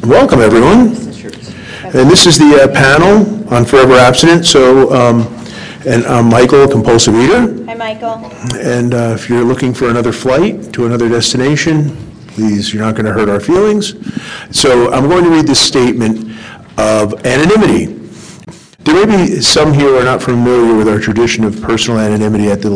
Welcome, everyone. And this is the panel on Forever Abstinent. So, and I'm Michael, compulsive eater. Hi, Michael. And if you're looking for another flight to another destination, please, you're not going to hurt our feelings. So I'm going to read this statement of anonymity. There may be some here who are not familiar with our tradition of personal anonymity at the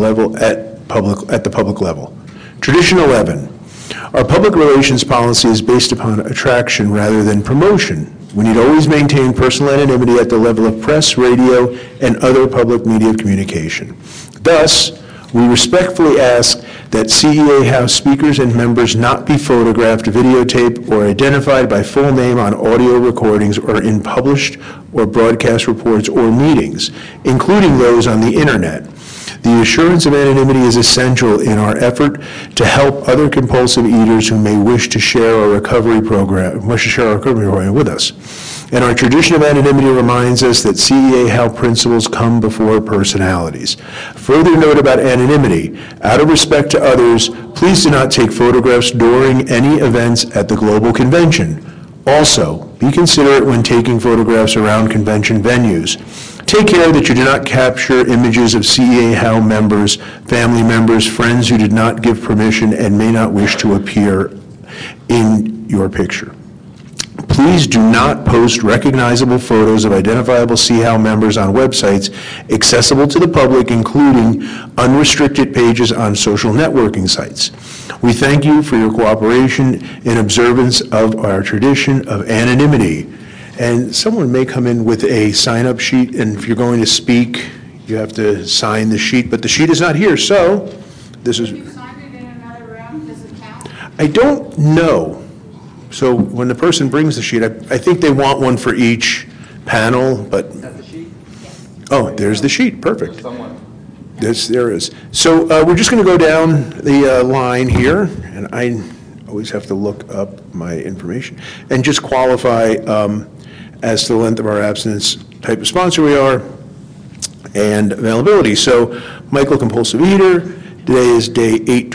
public level. Tradition 11. Our public relations policy is based upon attraction rather than promotion. We need always maintain personal anonymity at the level of press, radio, and other public media of communication. Thus, we respectfully ask that CEA House speakers and members not be photographed, videotaped, or identified by full name on audio recordings or in published or broadcast reports or meetings, including those on the internet. The assurance of anonymity is essential in our effort to help other compulsive eaters who may wish to share our recovery program with us. And our tradition of anonymity reminds us that CEA House principles come before personalities. Further note about anonymity: out of respect to others, please do not take photographs during any events at the Global Convention. Also, be considerate when taking photographs around convention venues. Take care that you do not capture images of CEA House members, family members, friends who did not give permission and may not wish to appear in your picture. Please do not post recognizable photos of identifiable CEA House members on websites accessible to the public, including unrestricted pages on social networking sites. We thank you for your cooperation in observance of our tradition of anonymity. And someone may come in with a sign-up sheet, and if you're going to speak, you have to sign the sheet, but the sheet is not here, so this is... If you signed it in another room, does it count? I don't know. So when the person brings the sheet, I think they want one for each panel, but... Is that the sheet? Oh, there's the sheet, perfect. Someone. Yes, there is. So we're just going to go down the line here, and I always have to look up my information, and just qualify as to the length of our abstinence, type of sponsor we are, and availability. So, Michael, compulsive eater. Today is day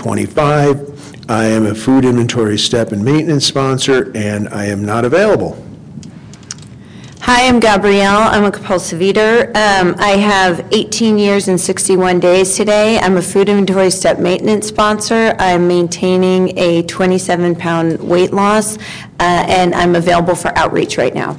825. I am a food inventory step and maintenance sponsor, and I am not available. Hi, I'm Gabrielle. I'm a compulsive eater. I have 18 years and 61 days today. I'm a food inventory step maintenance sponsor. I'm maintaining a 27-pound weight loss, and I'm available for outreach right now.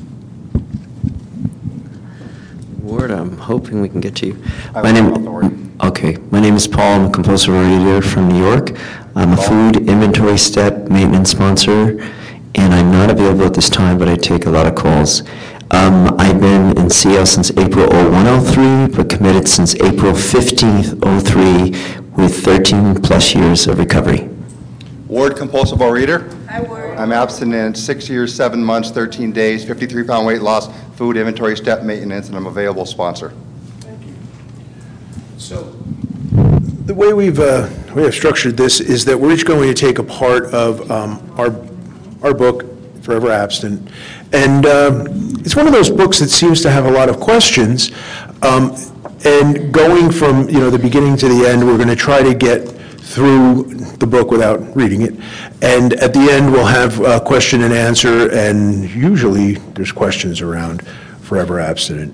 Ward, I'm hoping we can get to you. My name is Paul. I'm a compulsive eater from New York. I'm a food inventory step maintenance sponsor, and I'm not available at this time, but I take a lot of calls. I've been in CL since April 0103, but committed since April 15th, 03, with 13 plus years of recovery. Ward, compulsive overeater. Hi, Ward. I'm abstinent 6 years, 7 months, 13 days, 53-pound weight loss, food inventory step maintenance, and I'm available sponsor. So the way we have structured this is that we're each going to take a part of our book, Forever Abstinent, and it's one of those books that seems to have a lot of questions, and going from the beginning to the end, we're going to try to get through the book without reading it, and at the end we'll have a question and answer, and usually there's questions around Forever Abstinent.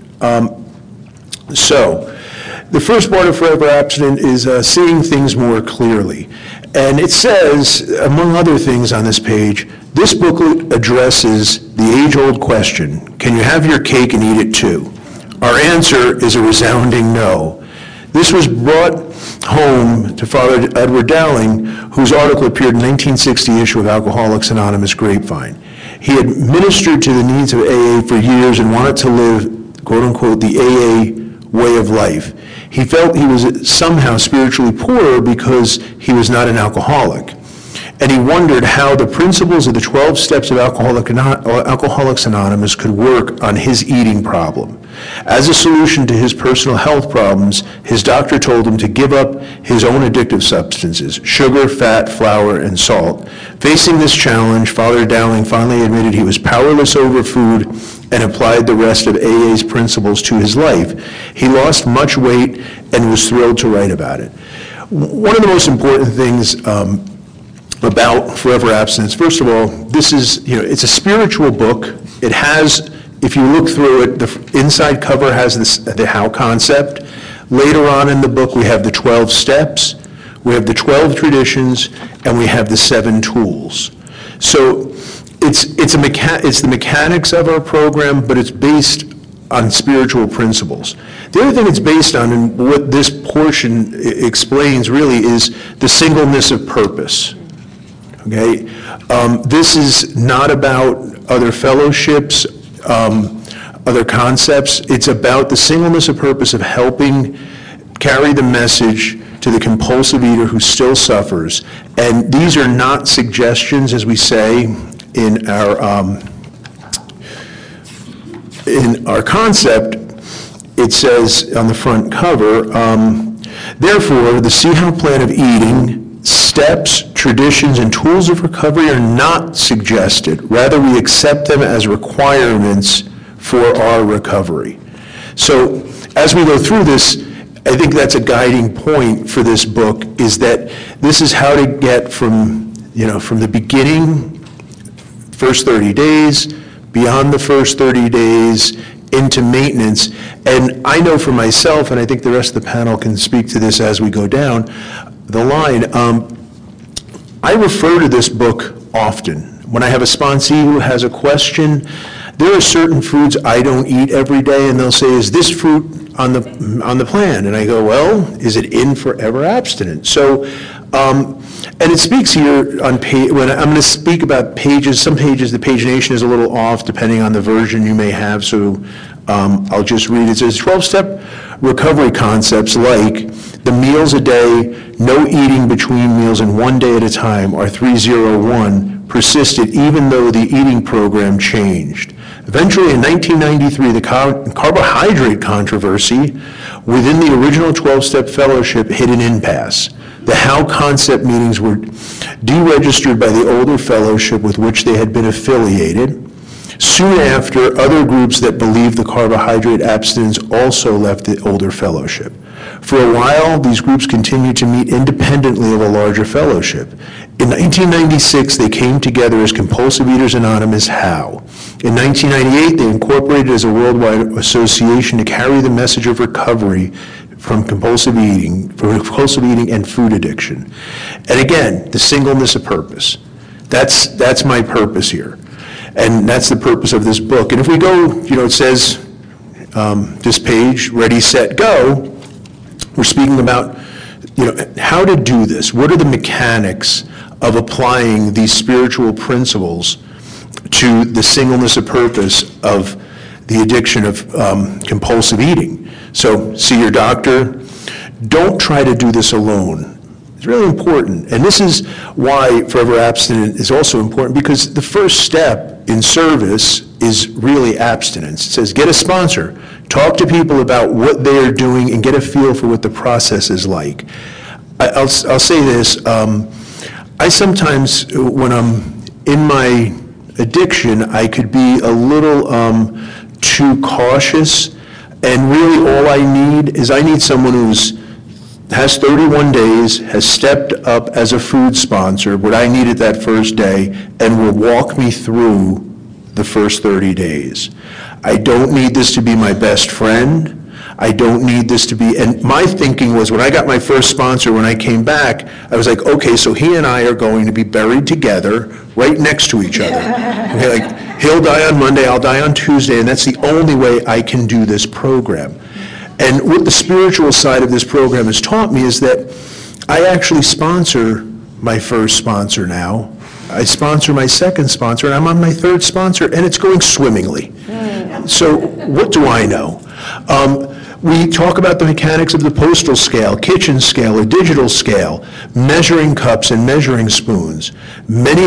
So the first part of Forever Abstinent is seeing things more clearly. And it says, among other things on this page, this booklet addresses the age-old question, can you have your cake and eat it too? Our answer is a resounding no. This was brought home to Father Edward Dowling, whose article appeared in the 1960 issue of Alcoholics Anonymous Grapevine. He had ministered to the needs of AA for years and wanted to live, quote-unquote, the AA way of life. He felt he was somehow spiritually poorer because he was not an alcoholic. And he wondered how the principles of the 12 steps of Alcoholics Anonymous could work on his eating problem. As a solution to his personal health problems, his doctor told him to give up his own addictive substances, sugar, fat, flour, and salt. Facing this challenge, Father Dowling finally admitted he was powerless over food and applied the rest of AA's principles to his life. He lost much weight and was thrilled to write about it. One of the most important things about forever abstinence. First of all, this is, it's a spiritual book. It has, if you look through it, the inside cover has the how concept. Later on in the book, we have the 12 steps, we have the 12 traditions, and we have the 7 tools. So it's the mechanics of our program, but it's based on spiritual principles. The other thing it's based on, and what this portion explains really, is the singleness of purpose. Okay? This is not about other fellowships, other concepts. It's about the singleness of purpose of helping carry the message to the compulsive eater who still suffers. And these are not suggestions, as we say in our concept. It says on the front cover, therefore, the See How plan of eating, steps, traditions, and tools of recovery are not suggested. Rather, we accept them as requirements for our recovery. So, as we go through this, I think that's a guiding point for this book, is that this is how to get from the beginning, first 30 days, beyond the first 30 days, into maintenance. And I know for myself, and I think the rest of the panel can speak to this as we go down the line, I refer to this book often. When I have a sponsee who has a question, there are certain foods I don't eat every day, and they'll say, is this fruit on the plan? And I go, well, is it in forever abstinence? So, and it speaks here on when I'm going to speak about pages. Some pages, the pagination is a little off depending on the version you may have, so I'll just read it. It says 12-step recovery concepts like the meals a day, no eating between meals, and 1 day at a time, or 301, persisted even though the eating program changed. Eventually, in 1993, the carbohydrate controversy within the original 12-step fellowship hit an impasse. The How concept meetings were deregistered by the older fellowship with which they had been affiliated. Soon after, other groups that believed the carbohydrate abstinence also left the older fellowship. For a while, these groups continued to meet independently of a larger fellowship. In 1996, they came together as Compulsive Eaters Anonymous, HOW. In 1998, they incorporated as a worldwide association to carry the message of recovery from compulsive eating and food addiction. And again, the singleness of purpose. That's my purpose here. And that's the purpose of this book. And if we go, it says, this page, ready, set, go, we're speaking about, how to do this. What are the mechanics of applying these spiritual principles to the singleness of purpose of the addiction of compulsive eating? So, see your doctor. Don't try to do this alone. It's really important. And this is why Forever Abstinent is also important, because the first step in service is really abstinence. It says, get a sponsor. Talk to people about what they are doing and get a feel for what the process is like. I'll say this. I sometimes, when I'm in my addiction, I could be a little too cautious. And really all I need someone has 31 days, has stepped up as a food sponsor, what I needed that first day, and will walk me through the first 30 days. I don't need this to be my best friend. I don't need this to be, and my thinking was, when I got my first sponsor, when I came back, I was like, okay, so he and I are going to be buried together, right next to each other. Okay, like, he'll die on Monday, I'll die on Tuesday, and that's the only way I can do this program. And what the spiritual side of this program has taught me is that I actually sponsor my first sponsor now. I sponsor my second sponsor, and I'm on my third sponsor, and it's going swimmingly. So what do I know? We talk about the mechanics of the postal scale, kitchen scale, a digital scale, measuring cups and measuring spoons. Many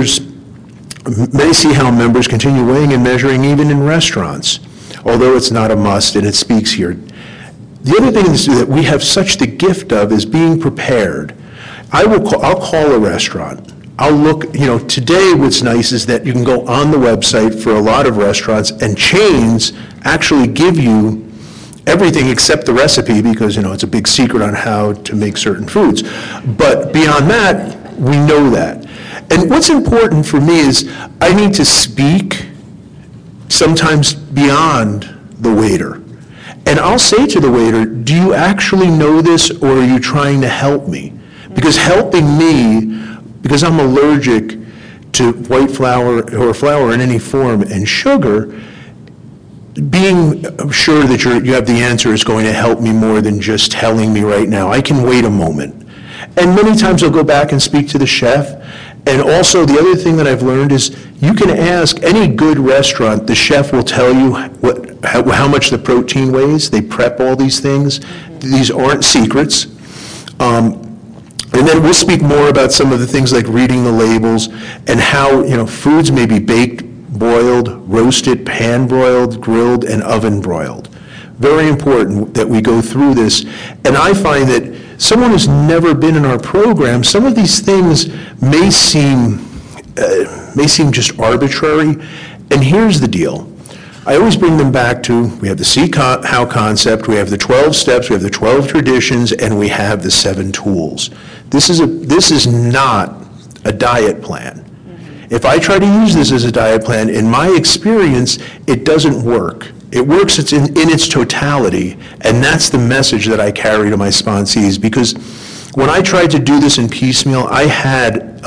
See How members continue weighing and measuring even in restaurants, although it's not a must, and it speaks here. The other thing that we have such the gift of is being prepared. I'll call a restaurant. I'll look, today what's nice is that you can go on the website for a lot of restaurants, and chains actually give you everything except the recipe, because, it's a big secret on how to make certain foods. But beyond that, we know that. And what's important for me is I need to speak sometimes beyond the waiter. And I'll say to the waiter, do you actually know this, or are you trying to help me? Because helping me, because I'm allergic to white flour or flour in any form and sugar, being sure that you have the answer is going to help me more than just telling me right now. I can wait a moment. And many times I'll go back and speak to the chef. And also, the other thing that I've learned is you can ask any good restaurant, the chef will tell you how much the protein weighs. They prep all these things. These aren't secrets. And then we'll speak more about some of the things like reading the labels and how, foods may be baked, boiled, roasted, pan-broiled, grilled, and oven-broiled. Very important that we go through this. And I find that someone who's never been in our program, some of these things may seem just arbitrary. And here's the deal. I always bring them back to, we have the See How concept, we have the 12 steps, we have the 12 traditions, and we have the 7 tools. This is not a diet plan. If I try to use this as a diet plan, in my experience, it doesn't work. It works in its totality, and that's the message that I carry to my sponsees, because when I tried to do this in piecemeal, I had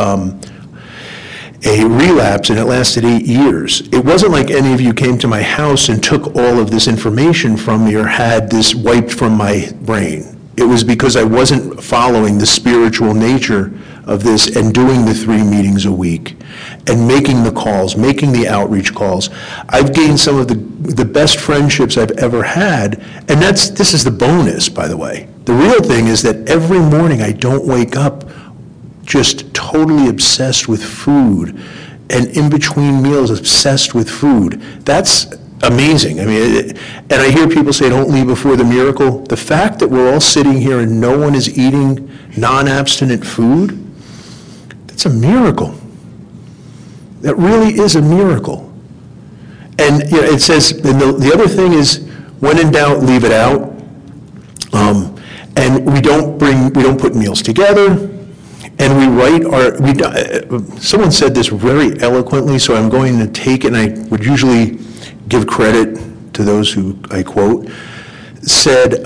a relapse, and it lasted 8 years. It wasn't like any of you came to my house and took all of this information from me or had this wiped from my brain. It was because I wasn't following the spiritual nature of this and doing the 3 meetings a week and making the calls, making the outreach calls. I've gained some of the best friendships I've ever had, and this is the bonus, by the way. The real thing is that every morning I don't wake up just totally obsessed with food, and in between meals obsessed with food. That's amazing. I mean, and I hear people say, don't leave before the miracle. The fact that we're all sitting here and no one is eating non-abstinent food, that's a miracle. That really is a miracle. And it says, and the other thing is, when in doubt, leave it out. And we don't put meals together. And we write someone said this very eloquently, so I'm going to take it, and I would usually give credit to those who I quote, said,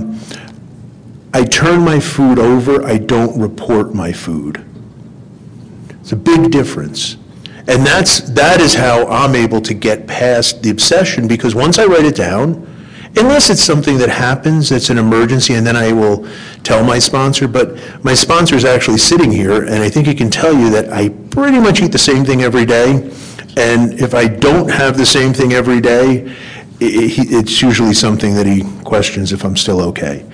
I turn my food over, I don't report my food. It's a big difference. And that is how I'm able to get past the obsession, because once I write it down, unless it's something that happens, that's an emergency, and then I will tell my sponsor, but my sponsor is actually sitting here, and I think he can tell you that I pretty much eat the same thing every day, and if I don't have the same thing every day, it's usually something that he questions if I'm still okay.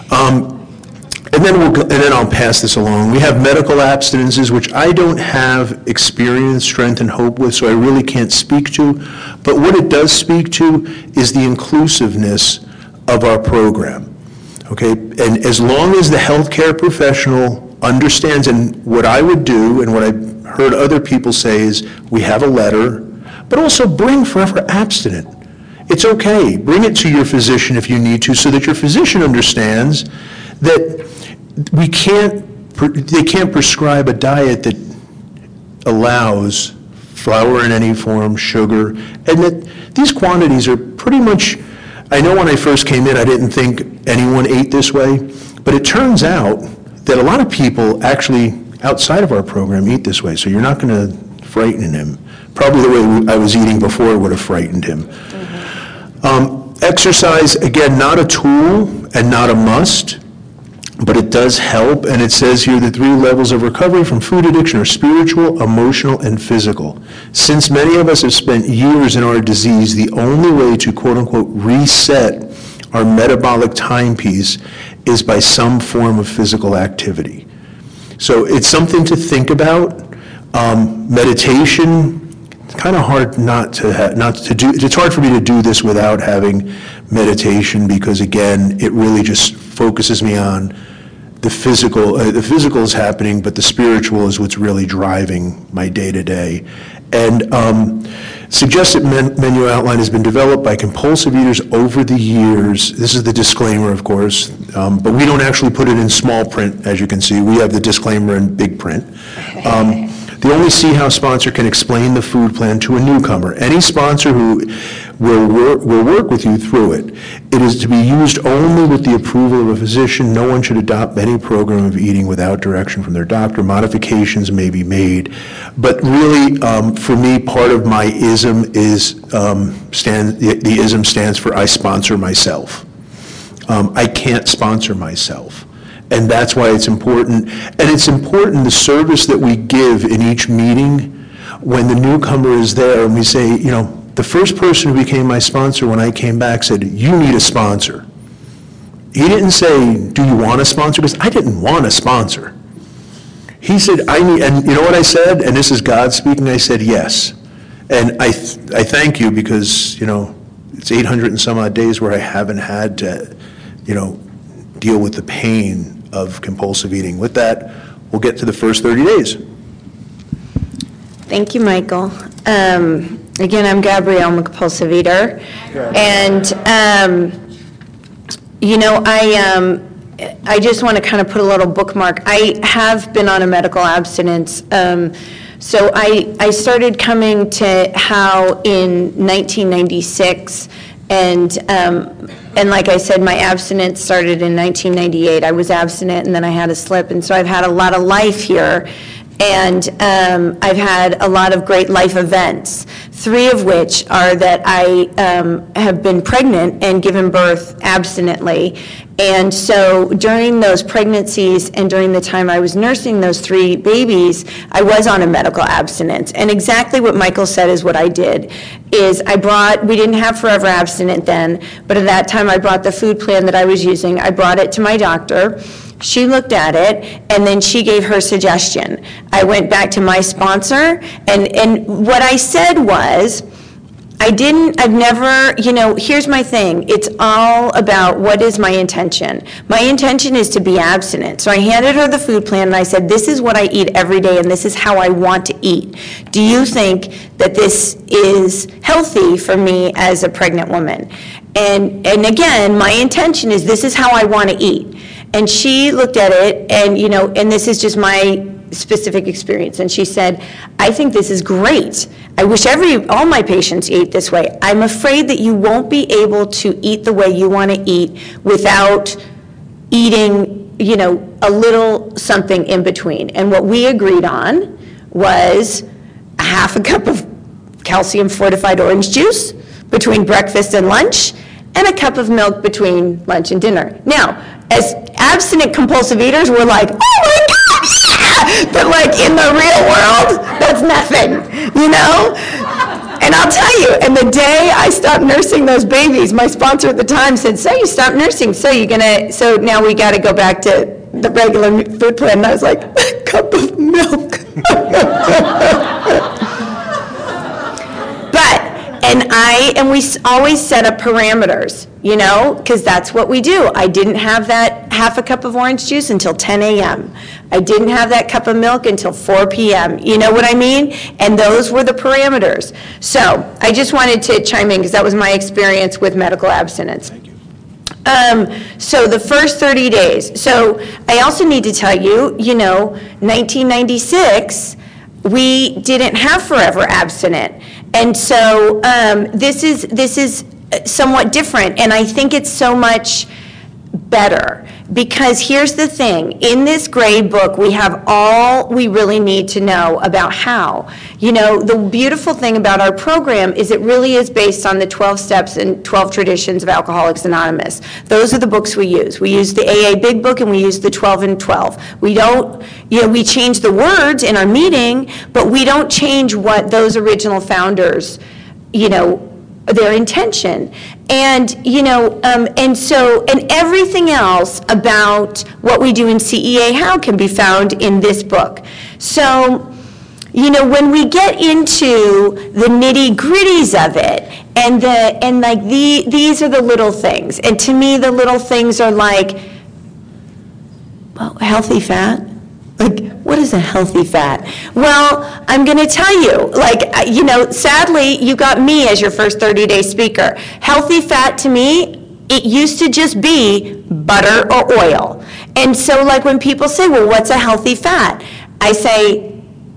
And then I'll pass this along. We have medical abstinences, which I don't have experience, strength, and hope with, so I really can't speak to. But what it does speak to is the inclusiveness of our program. Okay? And as long as the healthcare professional understands, and what I would do, and what I've heard other people say is, we have a letter, but also bring Forever Abstinent. It's okay. Bring it to your physician if you need to, so that your physician understands that they can't prescribe a diet that allows flour in any form, sugar, and that these quantities are pretty much, I know when I first came in, I didn't think anyone ate this way, but it turns out that a lot of people actually outside of our program eat this way, so you're not going to frighten him. Probably the way I was eating before would have frightened him. Exercise, again, not a tool and not a must, but it does help, and it says here the 3 levels of recovery from food addiction are spiritual, emotional, and physical. Since many of us have spent years in our disease, the only way to quote-unquote reset our metabolic timepiece is by some form of physical activity. So it's something to think about. Meditation, it's kind of hard not to do. It's hard for me to do this without having meditation, because again, it really just focuses me on the physical. The physical is happening, but the spiritual is what's really driving my day-to-day. And suggested menu outline has been developed by compulsive eaters over the years. This is the disclaimer, of course, but we don't actually put it in small print, as you can see. We have the disclaimer in big print. The only See How sponsor can explain the food plan to a newcomer. Any sponsor who will work with you through it. It is to be used only with the approval of a physician. No one should adopt any program of eating without direction from their doctor. Modifications may be made. But really, for me, part of my ism is, the ism stands for I sponsor myself. I can't sponsor myself. And that's why it's important. And it's important the service that we give in each meeting when the newcomer is there and we say, you know, the first person who became my sponsor when I came back said, you need a sponsor. He didn't say, do you want a sponsor? Because I didn't want a sponsor. He said, I need, and you know what I said? And this is God speaking, I said, yes. And I thank you because, you know, it's 800 and some odd days where I haven't had to, you know, deal with the pain of compulsive eating. With that, we'll get to the first 30 days. Thank you, Michael. Again, I'm Gabrielle, I'm a compulsive eater. And, you know, I just want to kind of put a little bookmark. I have been on a medical abstinence. So I started coming to HOW in 1996, and like I said, my abstinence started in 1998. I was abstinent, and then I had a slip, and so I've had a lot of life here. And I've had a lot of great life events, 3 of which are that I have been pregnant and given birth abstinently. And so during those pregnancies and during the time I was nursing those 3 babies, I was on a medical abstinence. And exactly what Michael said is what I did, is we didn't have forever abstinent then, but at that time I brought the food plan that I was using, I brought it to my doctor. She looked at it, and then she gave her suggestion. I went back to my sponsor, and what I said was, I've never, you know, here's my thing. It's all about what is my intention. My intention is to be abstinent. So I handed her the food plan, and I said, this is what I eat every day, and this is how I want to eat. Do you think that this is healthy for me as a pregnant woman? And again, my intention is this is how I want to eat. And she looked at it, and, you know, and this is just my specific experience, and she said, I think this is great. I wish all my patients ate this way. I'm afraid that you won't be able to eat the way you want to eat without eating, you know, a little something in between. And what we agreed on was a half a cup of calcium fortified orange juice between breakfast and lunch, and a cup of milk between lunch and dinner. Now, as abstinent compulsive eaters, we're like, oh my God, yeah! But like in the real world, that's nothing, you know? And I'll tell you, and the day I stopped nursing those babies, my sponsor at the time said, so you stopped nursing, so now we gotta go back to the regular food plan. And I was like, a cup of milk. And we always set up parameters, you know, because that's what we do. I didn't have that half a cup of orange juice until 10 a.m. I didn't have that cup of milk until 4 p.m. You know what I mean? And those were the parameters. So I just wanted to chime in because that was my experience with medical abstinence. Thank you. So the first 30 days. So I also need to tell you, you know, 1996, we didn't have forever abstinent. And so this is somewhat different, and I think it's so much better, because here's the thing. In this grade book, we have all we really need to know about how. You know, the beautiful thing about our program is it really is based on the 12 steps and 12 traditions of Alcoholics Anonymous. Those are the books we use. We use the AA Big Book, and we use the 12 and 12. We don't, you know, we change the words in our meeting, but we don't change what those original founders, you know, their intention. And, you know, and everything else about what we do in CEA How can be found in this book. So, you know, when we get into the nitty-gritties of it, these are the little things. And to me, the little things are like, well, healthy fat. Like, what is a healthy fat? Well, I'm going to tell you, like, you know, sadly, you got me as your first 30-day speaker. Healthy fat to me, it used to just be butter or oil. And so, like, when people say, well, what's a healthy fat? I say,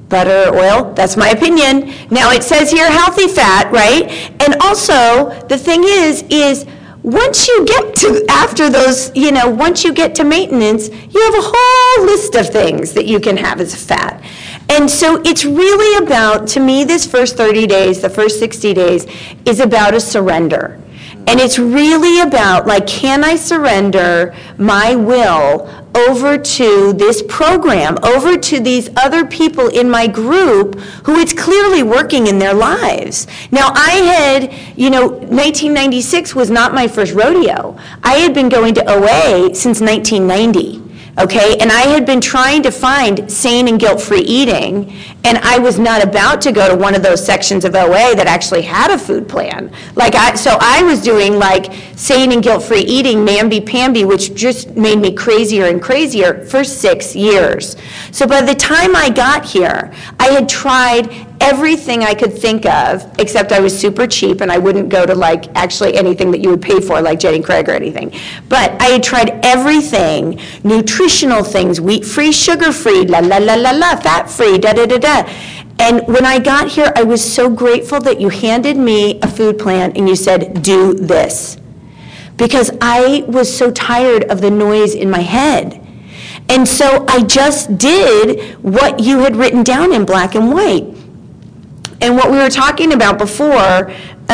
butter, oil, that's my opinion. Now, it says here healthy fat, right? And also, the thing is once you get to, after those, once you get to maintenance, you have a whole list of things that you can have as fat. And so it's really about, to me, this first 30 days, the first 60 days, is about a surrender. And it's really about, like, can I surrender my will over to this program, over to these other people in my group who it's clearly working in their lives. Now, I had, 1996 was not my first rodeo. I had been going to OA since 1990. Okay, and I had been trying to find sane and guilt-free eating, and I was not about to go to one of those sections of OA that actually had a food plan. So I was doing like sane and guilt-free eating, namby-pamby, which just made me crazier and crazier for 6 years. So by the time I got here, I had tried everything I could think of, except I was super cheap and I wouldn't go to like actually anything that you would pay for, like Jenny Craig or anything. But I had tried everything, nutritional things, wheat-free, sugar-free, fat-free, da-da-da-da. And when I got here, I was so grateful that you handed me a food plan and you said, do this. Because I was so tired of the noise in my head. And so I just did what you had written down in black and white. And what we were talking about before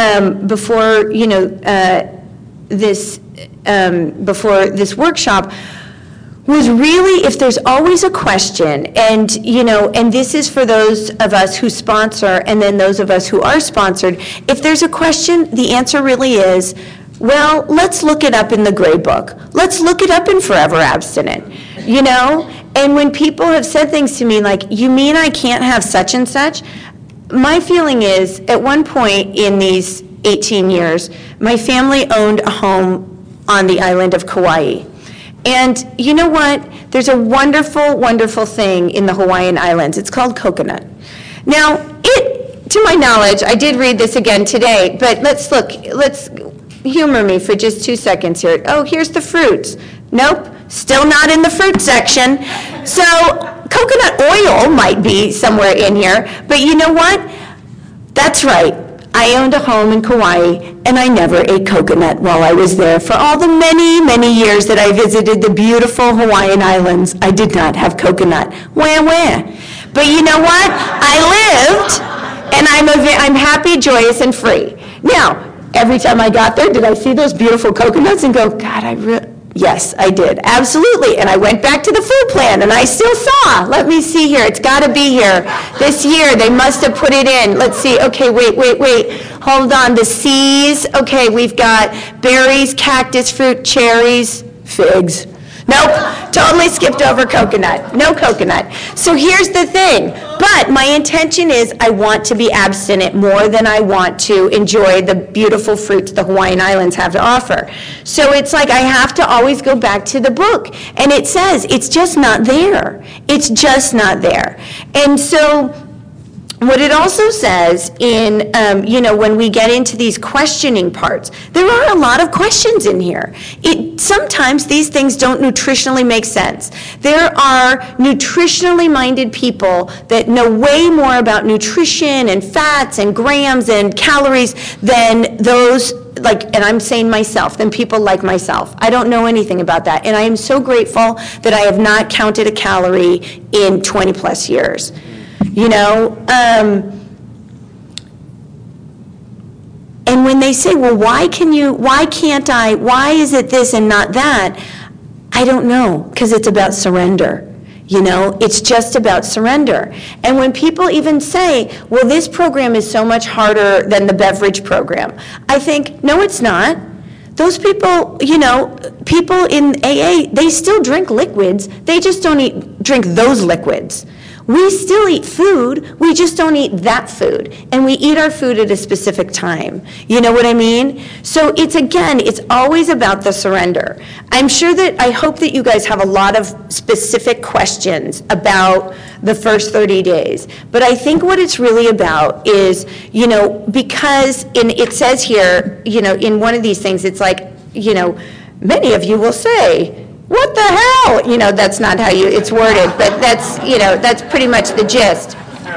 this workshop was really, if there's always a question, and this is for those of us who sponsor and then those of us who are sponsored, if there's a question, the answer really is, well, let's look it up in the grade book. Let's look it up in Forever Abstinent, And when people have said things to me like, you mean I can't have such and such? My feeling is, at one point in these 18 years, my family owned a home on the island of Kauai. And you know what? There's a wonderful, wonderful thing in the Hawaiian Islands. It's called coconut. Now, to my knowledge, I did read this again today, but let's humor me for just 2 seconds here. Oh, here's the fruits. Nope, still not in the fruit section. So coconut oil might be somewhere in here, but you know what? That's right. I owned a home in Kauai, and I never ate coconut while I was there. For all the many, many years that I visited the beautiful Hawaiian Islands, I did not have coconut. Wah, wah. But you know what? I lived, and I'm happy, joyous, and free. Now, every time I got there, did I see those beautiful coconuts and go, God, yes, I did, absolutely. And I went back to the food plan, and I still saw. Let me see here. It's got to be here. This year, they must have put it in. Let's see. Okay, wait. Hold on. The C's. Okay, we've got berries, cactus fruit, cherries, figs. Nope, totally skipped over coconut. No coconut. So here's the thing. But my intention is I want to be abstinent more than I want to enjoy the beautiful fruits the Hawaiian Islands have to offer. So it's like I have to always go back to the book. And it says it's just not there. It's just not there. And so what it also says in, when we get into these questioning parts, there are a lot of questions in here. Sometimes these things don't nutritionally make sense. There are nutritionally minded people that know way more about nutrition and fats and grams and calories than those, and I'm saying myself, than people like myself. I don't know anything about that. And I am so grateful that I have not counted a calorie in 20 plus years. And when they say, well, why can't I, why is it this and not that? I don't know, because it's about surrender. It's just about surrender. And when people even say, well, this program is so much harder than the beverage program, I think, no, it's not. Those people, people in AA, they still drink liquids. They just don't drink those liquids. We still eat food, we just don't eat that food. And we eat our food at a specific time. You know what I mean? So it's always about the surrender. I hope that you guys have a lot of specific questions about the first 30 days. But I think what it's really about is, because it says here, in one of these things, it's like, many of you will say, what the hell? That's not how it's worded, but that's pretty much the gist.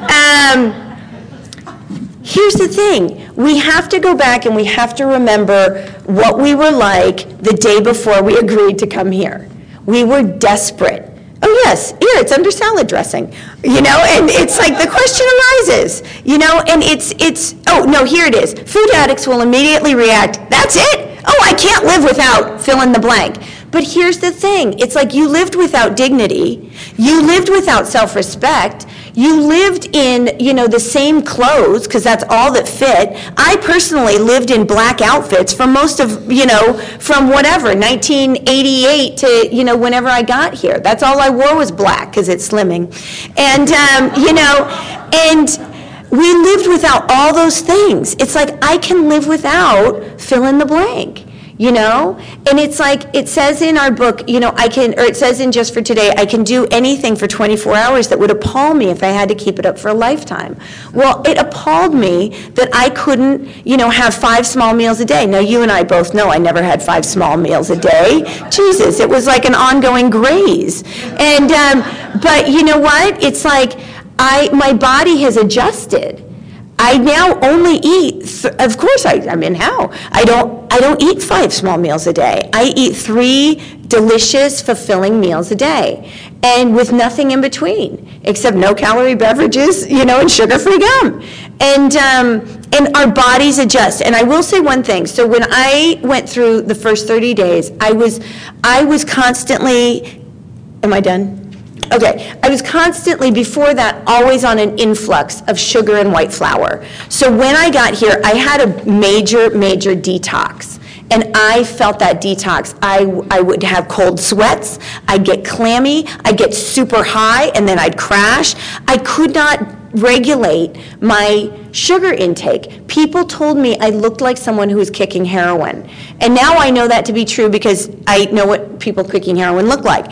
Here's the thing. We have to go back and we have to remember what we were like the day before we agreed to come here. We were desperate. Oh yes, here, it's under salad dressing, you know, and it's like the question arises, you know, and it's, oh no, here it is. Food addicts will immediately react, that's it? Oh, I can't live without fill in the blank. But here's the thing, it's like you lived without dignity, you lived without self-respect, you lived in, you know, the same clothes, because that's all that fit. I personally lived in black outfits for most of, you know, from whatever, 1988 to, you know, whenever I got here. That's all I wore was black, because it's slimming. And, you know, and we lived without all those things. It's like, I can live without fill in the blank. You know, and it's like, it says in our book, you know, it says in Just for Today, I can do anything for 24 hours that would appall me if I had to keep it up for a lifetime. Well, it appalled me that I couldn't, you know, have 5 small meals a day. Now, you and I both know I never had 5 small meals a day. Jesus, it was like an ongoing graze. And, but you know what? It's like, my body has adjusted. I now only eat, of course, I mean, how? I don't eat 5 small meals a day. I eat 3 delicious, fulfilling meals a day, and with nothing in between, except no-calorie beverages, you know, and sugar-free gum. And our bodies adjust. And I will say one thing. So when I went through the first 30 days, I was constantly, am I done? Okay, I was constantly, before that, always on an influx of sugar and white flour. So when I got here, I had a major, major detox. And I felt that detox. I would have cold sweats, I'd get clammy, I'd get super high, and then I'd crash. I could not regulate my sugar intake. People told me I looked like someone who was kicking heroin. And now I know that to be true because I know what people kicking heroin look like.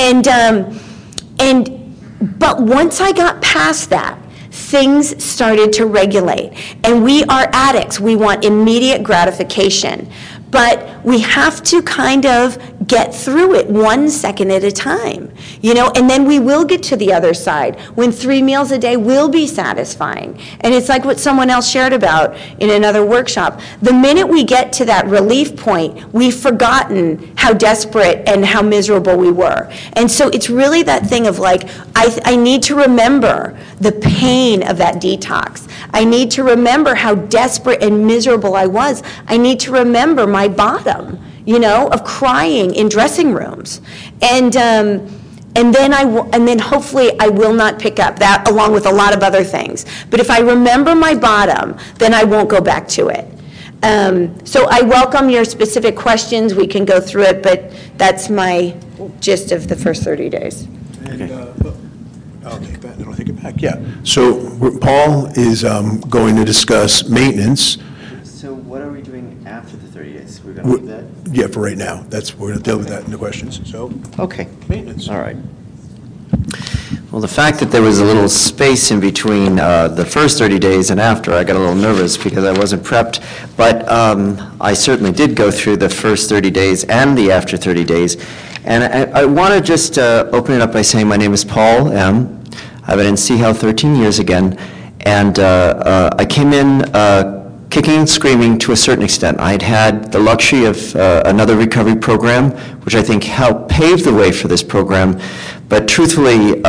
But once I got past that, things started to regulate. And we are addicts. We want immediate gratification. But we have to kind of get through it 1 second at a time, you know, and then we will get to the other side when 3 meals a day will be satisfying. And it's like what someone else shared about in another workshop. The minute we get to that relief point, we've forgotten how desperate and how miserable we were. And so it's really that thing of like, I need to remember the pain of that detox. I need to remember how desperate and miserable I was. I need to remember my bottom, you know, of crying in dressing rooms. And then hopefully I will not pick up that along with a lot of other things. But if I remember my bottom, then I won't go back to it. So I welcome your specific questions. We can go through it, but that's my gist of the first 30 days. I'll take that, and then I'll take it back, yeah. So Paul is going to discuss maintenance. So what are we doing after the 30 days? We're going to leave that? Yeah, for right now. We're going to deal with that in the questions, so. Okay. Maintenance. All right. Well, the fact that there was a little space in between the first 30 days and after, I got a little nervous because I wasn't prepped. But I certainly did go through the first 30 days and the after 30 days. And I want to just open it up by saying my name is Paul M. I've been in Sea Health 13 years again. And I came in kicking and screaming to a certain extent. I'd had the luxury of another recovery program, which I think helped pave the way for this program. But truthfully,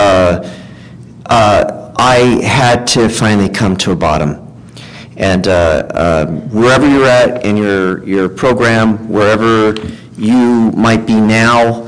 I had to finally come to a bottom. And wherever you're at in your program, wherever you might be now,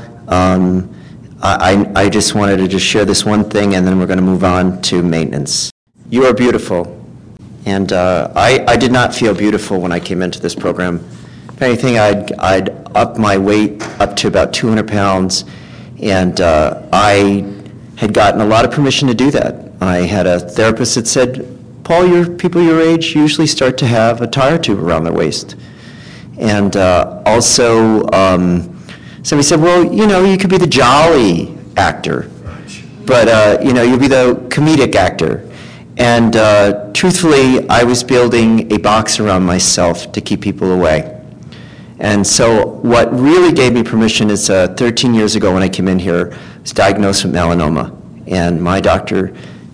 I just wanted to just share this one thing, and then we're going to move on to maintenance. You are beautiful. And I did not feel beautiful when I came into this program. If anything, I'd up my weight up to about 200 pounds, and I had gotten a lot of permission to do that. I had a therapist that said, Paul, people your age usually start to have a tire tube around their waist. And also, somebody said, well, you know, you could be the jolly actor, but, you know, you'll be the comedic actor. And truthfully, I was building a box around myself to keep people away. And so what really gave me permission is 13 years ago when I came in here, I was diagnosed with melanoma. And my doctor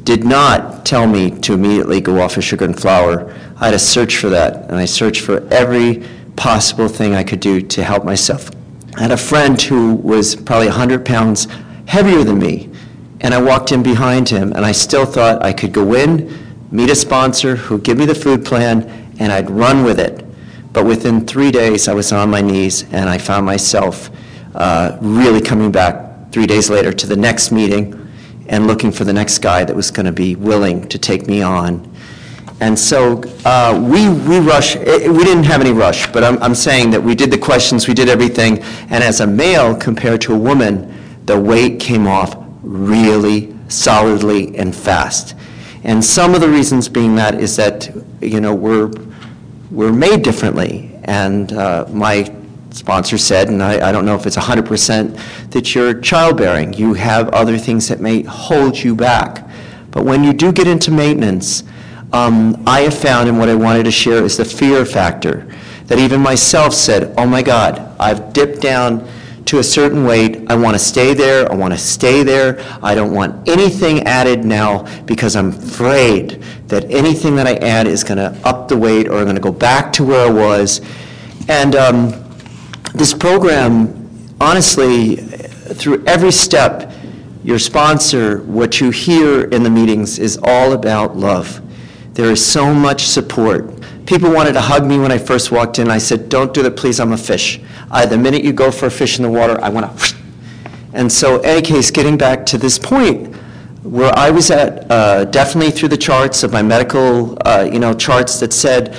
did not tell me to immediately go off of sugar and flour. I had to search for that, and I searched for every possible thing I could do to help myself. I had a friend who was probably 100 pounds heavier than me, and I walked in behind him, and I still thought I could go in, meet a sponsor who'd give me the food plan, and I'd run with it. But within 3 days, I was on my knees, and I found myself really coming back 3 days later to the next meeting and looking for the next guy that was going to be willing to take me on. And so we rushed. We didn't have any rush, but I'm saying that we did the questions, we did everything, and as a male compared to a woman, the weight came off really solidly and fast. And some of the reasons being that is that, you know, we're made differently. And my sponsor said, and I don't know if it's 100%, that you're childbearing. You have other things that may hold you back. But when you do get into maintenance, I have found, and what I wanted to share is the fear factor, that even myself said, oh my God, I've dipped down to a certain weight, I want to stay there, I want to stay there, I don't want anything added now because I'm afraid that anything that I add is going to up the weight or I'm going to go back to where I was. And this program, honestly, through every step, your sponsor, what you hear in the meetings is all about love. There is so much support. People wanted to hug me when I first walked in. I said, don't do that, please, I'm a fish. The minute you go for a fish in the water, I want to. And so, in any case, getting back to this point, where I was at, definitely through the charts of my medical, charts that said,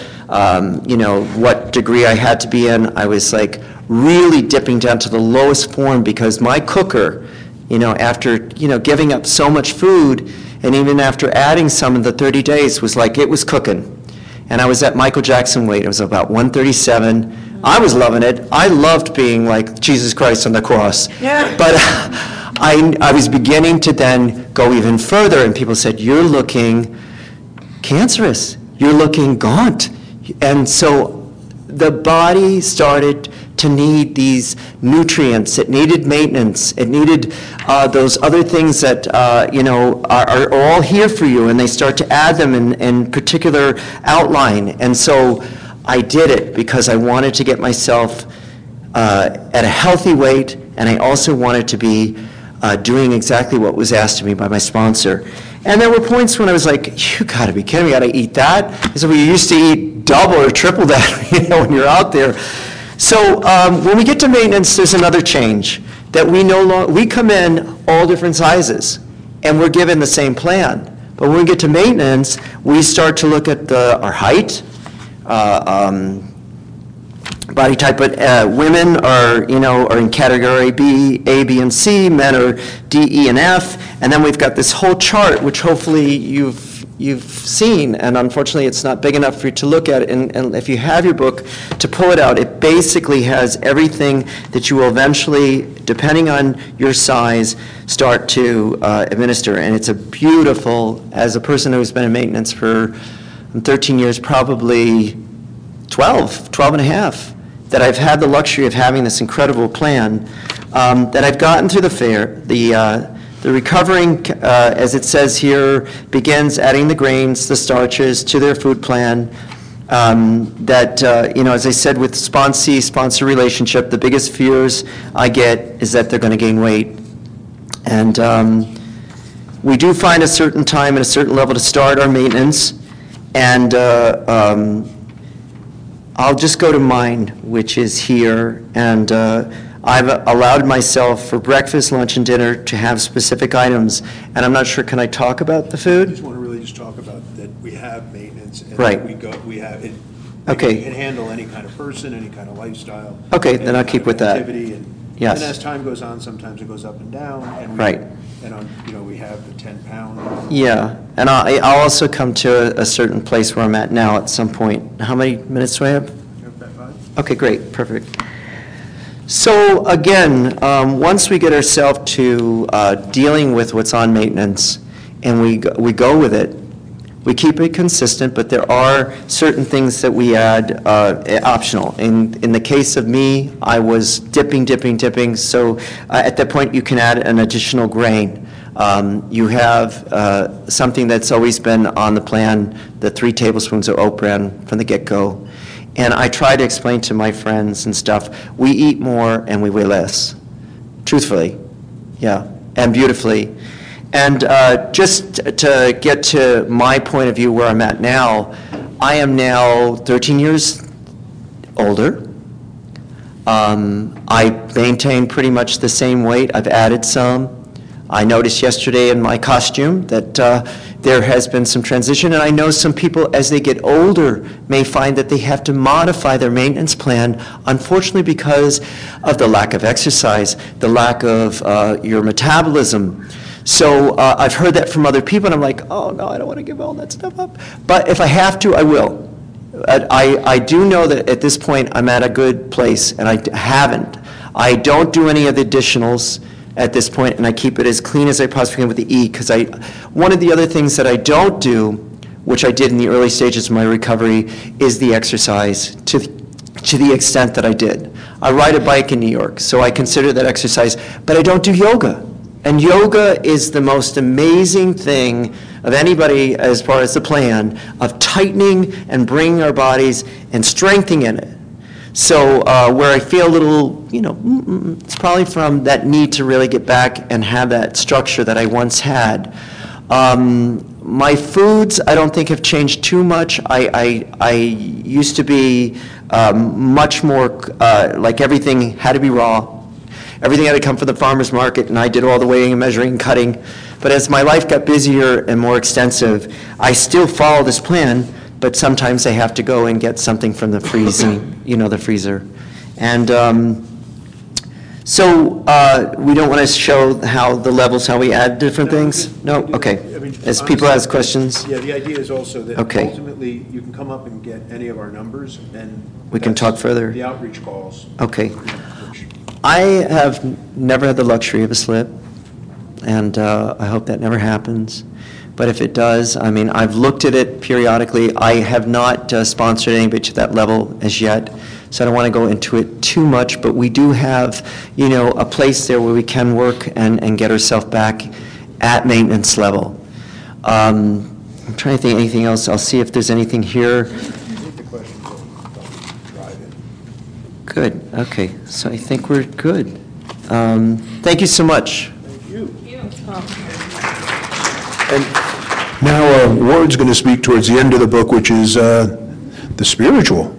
what degree I had to be in, I was like really dipping down to the lowest form because my cooker, after, giving up so much food, and even after adding some in the 30 days, was like it was cooking. And I was at Michael Jackson weight. It was about 137. I was loving it. I loved being like Jesus Christ on the cross. Yeah. But I was beginning to then go even further, and people said, you're looking cancerous. You're looking gaunt. And so the body started to need these nutrients. It needed maintenance. It needed those other things that, are all here for you, and they start to add them in particular outline. And so I did it because I wanted to get myself at a healthy weight, and I also wanted to be doing exactly what was asked of me by my sponsor. And there were points when I was like, you gotta be kidding me, I gotta eat that? He said, well, you used to eat double or triple that, when you're out there. So when we get to maintenance, there's another change, that we come in all different sizes, and we're given the same plan. But when we get to maintenance, we start to look at our height, body type, but women are in category B, A, B, and C. Men are D, E, and F. And then we've got this whole chart, which hopefully you've seen, and unfortunately it's not big enough for you to look at it. And if you have your book, to pull it out, it basically has everything that you will eventually, depending on your size, start to administer. And it's a beautiful, as a person who's been in maintenance for 13 years, probably 12 and a half, that I've had the luxury of having this incredible plan that I've gotten through the fair. The recovering, as it says here, begins adding the grains, the starches to their food plan. As I said, with sponsor relationship, the biggest fears I get is that they're going to gain weight. And we do find a certain time and a certain level to start our maintenance. And I'll just go to mine, which is here, and I've allowed myself for breakfast, lunch, and dinner to have specific items, and I'm not sure, can I talk about the I food? just want to really just talk about that we have maintenance, and Right. that we have it. Okay. It can handle any kind of person, any kind of lifestyle. Okay, then any I'll kind keep of with that. activity, and Yes. as time goes on, sometimes it goes up and down, and Right. we have the 10-pound. Yeah, and I'll also come to a certain place where I'm at now at some point. How many minutes do I have? Okay, great, perfect. So again, once we get ourselves to dealing with what's on maintenance, and we go with it, we keep it consistent, but there are certain things that we add optional. In the case of me, I was dipping, so at that point you can add an additional grain. You have something that's always been on the plan, the 3 tablespoons of oat bran from the get-go. And I try to explain to my friends and stuff, we eat more and we weigh less, truthfully, yeah, and beautifully. And just to get to my point of view where I'm at now, I am now 13 years older. I maintain pretty much the same weight. I've added some. I noticed yesterday in my costume that there has been some transition, and I know some people, as they get older, may find that they have to modify their maintenance plan, unfortunately because of the lack of exercise, the lack of your metabolism. So I've heard that from other people, and I'm like, oh, no, I don't want to give all that stuff up. But if I have to, I will. I do know that at this point I'm at a good place, and I haven't. I don't do any of the additionals at this point, and I keep it as clean as I possibly can with the E, because one of the other things that I don't do, which I did in the early stages of my recovery, is the exercise to the extent that I did. I ride a bike in New York, so I consider that exercise, but I don't do yoga. And yoga is the most amazing thing of anybody as far as the plan of tightening and bringing our bodies and strengthening in it. So where I feel a little, it's probably from that need to really get back and have that structure that I once had. My foods, I don't think have changed too much. I used to be much more, like everything had to be raw. Everything had to come from the farmer's market, and I did all the weighing and measuring and cutting. But as my life got busier and more extensive, I still follow this plan, but sometimes I have to go and get something from the freezing, the freezer. And so we don't want to show how the levels, how we add different things? No? Okay. As people ask questions? Yeah, the idea is also that Okay. ultimately you can come up and get any of our numbers, and We can that's talk further? The outreach calls. Okay. which- I have never had the luxury of a slip, and I hope that never happens. But if it does, I've looked at it periodically. I have not sponsored anybody to that level as yet, so I don't want to go into it too much, but we do have, a place there where we can work and get ourselves back at maintenance level. I'm trying to think of anything else. I'll see if there's anything here. I think the questions will drive it. Good, okay, so I think we're good. Thank you so much. Thank you. And Now, Ward's going to speak towards the end of the book, which is the spiritual.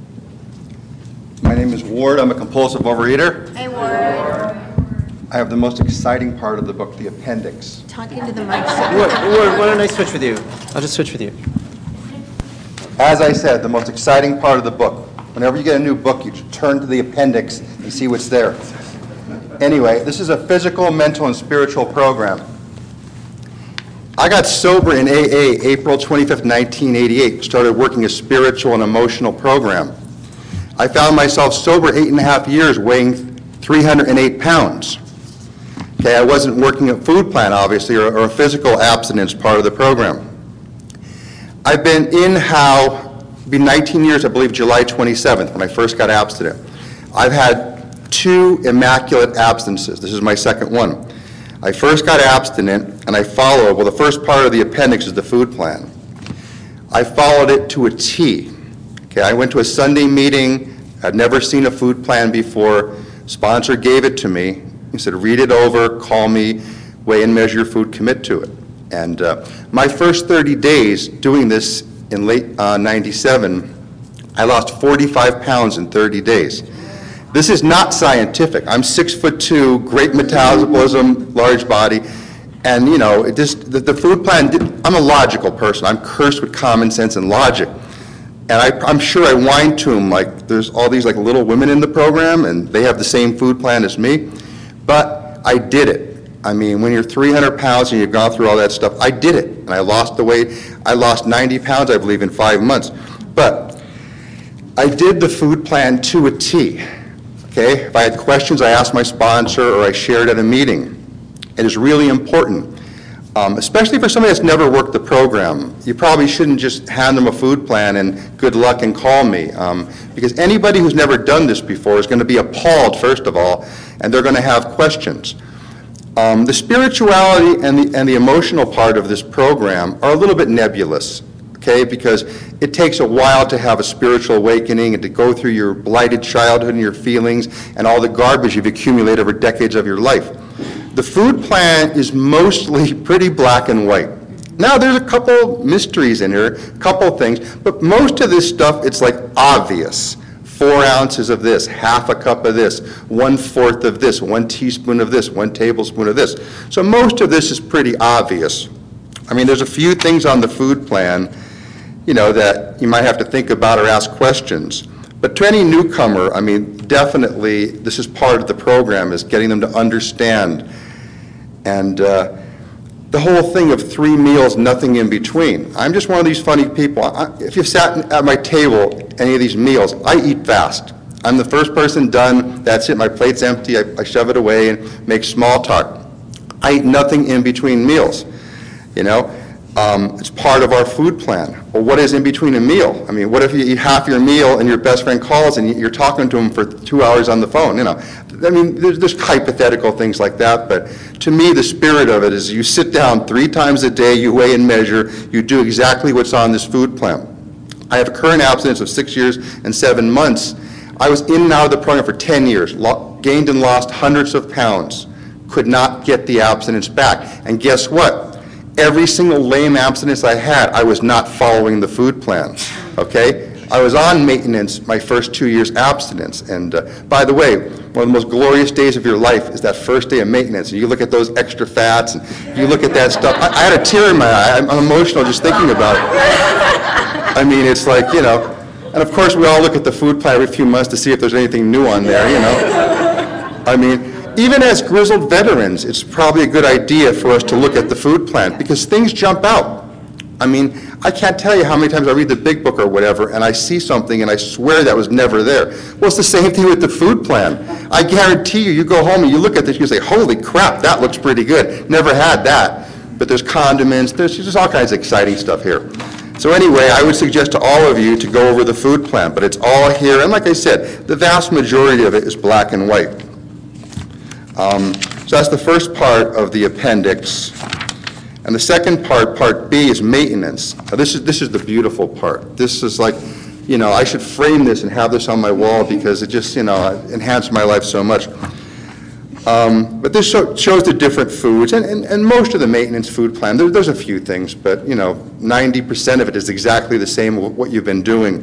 My name is Ward. I'm a compulsive overeater. Hey, Ward. I have the most exciting part of the book, the appendix. Talking to the mic. Ward, why don't I switch with you? I'll just switch with you. As I said, the most exciting part of the book. Whenever you get a new book, you should turn to the appendix and see what's there. Anyway, this is a physical, mental, and spiritual program. I got sober in AA April 25th, 1988, started working a spiritual and emotional program. I found myself sober 8.5 years, weighing 308 pounds. Okay, I wasn't working a food plan, obviously, or a physical abstinence part of the program. I've been in Howe, it'll be 19 years, I believe, July 27th, when I first got abstinent. I've had 2 immaculate abstinences. This is my second one. I first got abstinent, and I followed, the first part of the appendix is the food plan. I followed it to a T. Okay, I went to a Sunday meeting. I'd never seen a food plan before. Sponsor gave it to me. He said, read it over, call me, weigh and measure your food, commit to it. And my first 30 days doing this in late 97, I lost 45 pounds in 30 days. This is not scientific. I'm 6'2", great metabolism, large body, and it just the food plan. I'm a logical person. I'm cursed with common sense and logic, and I'm sure I whined to him like there's all these like little women in the program, and they have the same food plan as me, but I did it. When you're 300 pounds and you've gone through all that stuff, I did it, and I lost the weight. I lost 90 pounds, I believe, in 5 months, but I did the food plan to a T. Okay, if I had questions, I asked my sponsor or I shared at a meeting. It is really important, especially for somebody that's never worked the program. You probably shouldn't just hand them a food plan and good luck and call me, because anybody who's never done this before is going to be appalled, first of all, and they're going to have questions. The spirituality and the emotional part of this program are a little bit nebulous, okay, because it takes a while to have a spiritual awakening and to go through your blighted childhood and your feelings and all the garbage you've accumulated over decades of your life. The food plan is mostly pretty black and white. Now, there's a couple mysteries in here, a couple things, but most of this stuff, it's like obvious. 4 ounces of this, half a cup of this, 1/4 of this, 1 teaspoon of this, 1 tablespoon of this. So most of this is pretty obvious. I mean, there's a few things on the food plan, you know, that you might have to think about or ask questions. But to any newcomer, I mean, definitely this is part of the program, is getting them to understand. And the whole thing of 3 meals, nothing in between. I'm just one of these funny people. If you've sat at my table, any of these meals, I eat fast. I'm the first person done, that's it, my plate's empty, I shove it away and make small talk. I eat nothing in between meals, you know? It's part of our food plan. Well, what is in between a meal? I mean, what if you eat half your meal and your best friend calls and you're talking to him for 2 hours on the phone, you know? I mean, there's hypothetical things like that, but to me, the spirit of it is you sit down 3 times a day, you weigh and measure, you do exactly what's on this food plan. I have a current abstinence of 6 years and 7 months. I was in and out of the program for 10 years, gained and lost hundreds of pounds, could not get the abstinence back. And guess what? Every single lame abstinence I had, I was not following the food plan, okay? I was on maintenance my first 2 years abstinence. And by the way, one of the most glorious days of your life is that first day of maintenance. And you look at those extra fats and you look at that stuff. I had a tear in my eye. I'm emotional just thinking about it. I mean, it's like, you know, and of course we all look at the food plan every few months to see if there's anything new on there, you know. I mean, even as grizzled veterans, it's probably a good idea for us to look at the food plan because things jump out. I mean, I can't tell you how many times I read the big book or whatever and I see something and I swear that was never there. Well, it's the same thing with the food plan. I guarantee you, you go home and you look at this, you say, holy crap, that looks pretty good. Never had that. But there's condiments, there's just all kinds of exciting stuff here. So anyway, I would suggest to all of you to go over the food plan, but it's all here. And like I said, the vast majority of it is black and white. So that's the first part of the appendix. And the second part, part B, is maintenance. Now this is the beautiful part. This is like, you know, I should frame this and have this on my wall because it just, you know, enhanced my life so much. But this shows the different foods, and most of the maintenance food plan, there's a few things, but, you know, 90% of it is exactly the same with what you've been doing.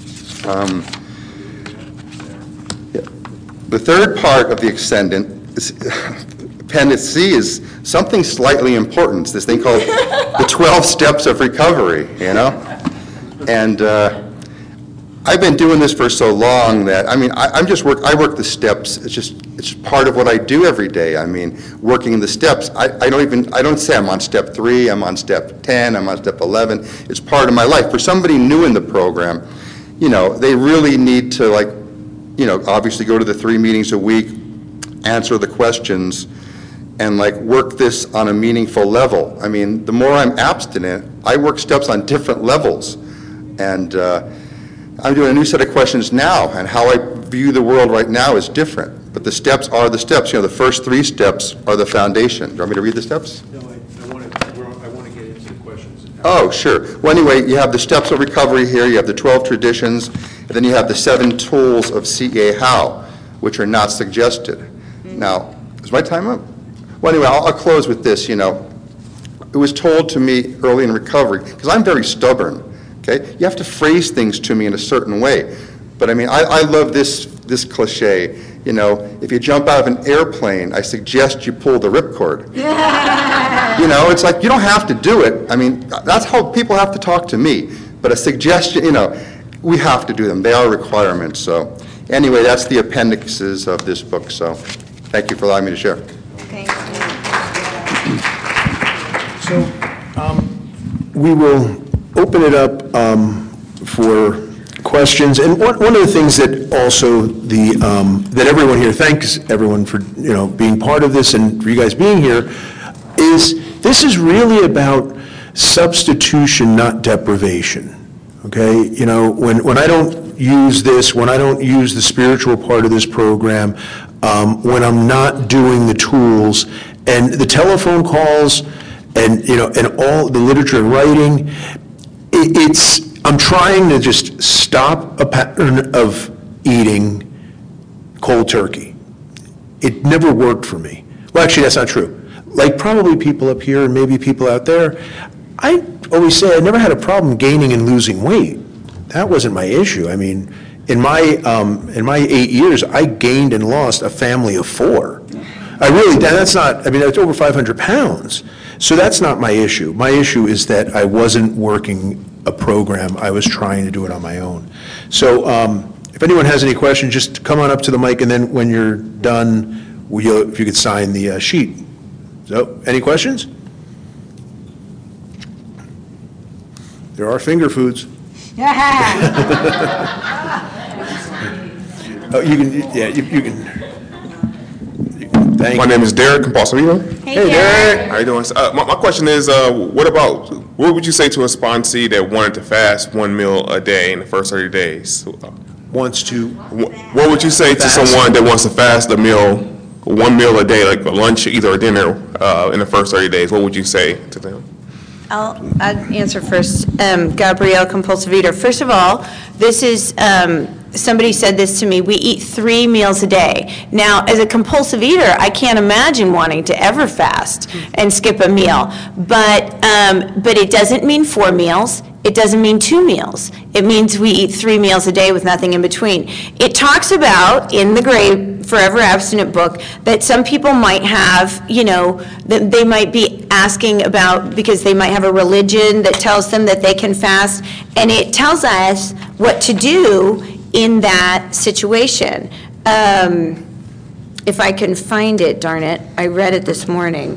The third part of the Appendix C is something slightly important. It's this thing called the 12 Steps of Recovery, you know? And I've been doing this for so long that, I mean, I work the steps. It's part of what I do every day. I mean, working the steps. I don't say I'm on step 3, I'm on step 10, I'm on step 11. It's part of my life. For somebody new in the program, you know, they really need to, like, you know, obviously go to the 3 meetings a week, answer the questions, and like work this on a meaningful level. I mean, the more I'm abstinent, I work steps on different levels. And I'm doing a new set of questions now, and how I view the world right now is different. But the steps are the steps. You know, the first 3 steps are the foundation. Do you want me to read the steps? No, I want to get into the questions. Oh, sure. Well, anyway, you have the steps of recovery here, you have the 12 traditions, and then you have the 7 tools of CA How, which are not suggested. Now, is my time up? Well, anyway, I'll close with this, you know. It was told to me early in recovery, because I'm very stubborn, okay? You have to phrase things to me in a certain way. But I mean, I love this cliche, you know, if you jump out of an airplane, I suggest you pull the ripcord. You know, it's like, you don't have to do it. I mean, that's how people have to talk to me. But a suggestion, you know, we have to do them. They are requirements. So anyway, that's the appendixes of this book. So thank you for allowing me to share. Thank you. So we will open it up for questions. And one of the things that also that everyone here, thanks everyone for, you know, being part of this and for you guys being here, is this is really about substitution, not deprivation. Okay, you know, when I don't use this, when I don't use the spiritual part of this program, when I'm not doing the tools, And the telephone calls and, you know, and all the literature and writing, I'm trying to just stop a pattern of eating cold turkey. It never worked for me. Well, actually, that's not true. Like probably people up here and maybe people out there, I always say I never had a problem gaining and losing weight. That wasn't my issue. I mean, in my 8 years, I gained and lost a family of 4. That's not, I mean, that's over 500 pounds. So that's not my issue. My issue is that I wasn't working a program. I was trying to do it on my own. So if anyone has any questions, just come on up to the mic, and then when you're done, if you could sign the sheet. So, any questions? There are finger foods. Oh, you can, yeah, you can. Thank you. My name is Derek Compulsivito. Hey, Derek. How you doing? My question is, what would you say to a sponsee that wanted to fast 1 meal a day in the first 30 days? Wants to? What would you say to someone that wants to fast 1 meal a day, like a lunch, either a dinner, in the first 30 days? What would you say to them? I'll answer first. Gabrielle Compulsive Eater. First of all, this is, somebody said this to me, we eat 3 meals a day. Now, as a compulsive eater, I can't imagine wanting to ever fast and skip a meal. But it doesn't mean 4 meals. It doesn't mean 2 meals. It means we eat 3 meals a day with nothing in between. It talks about, in the Great Forever Abstinent book, that some people might have, you know, that they might be asking about, because they might have a religion that tells them that they can fast, and it tells us what to do in that situation. If I can find it, darn it, I read it this morning.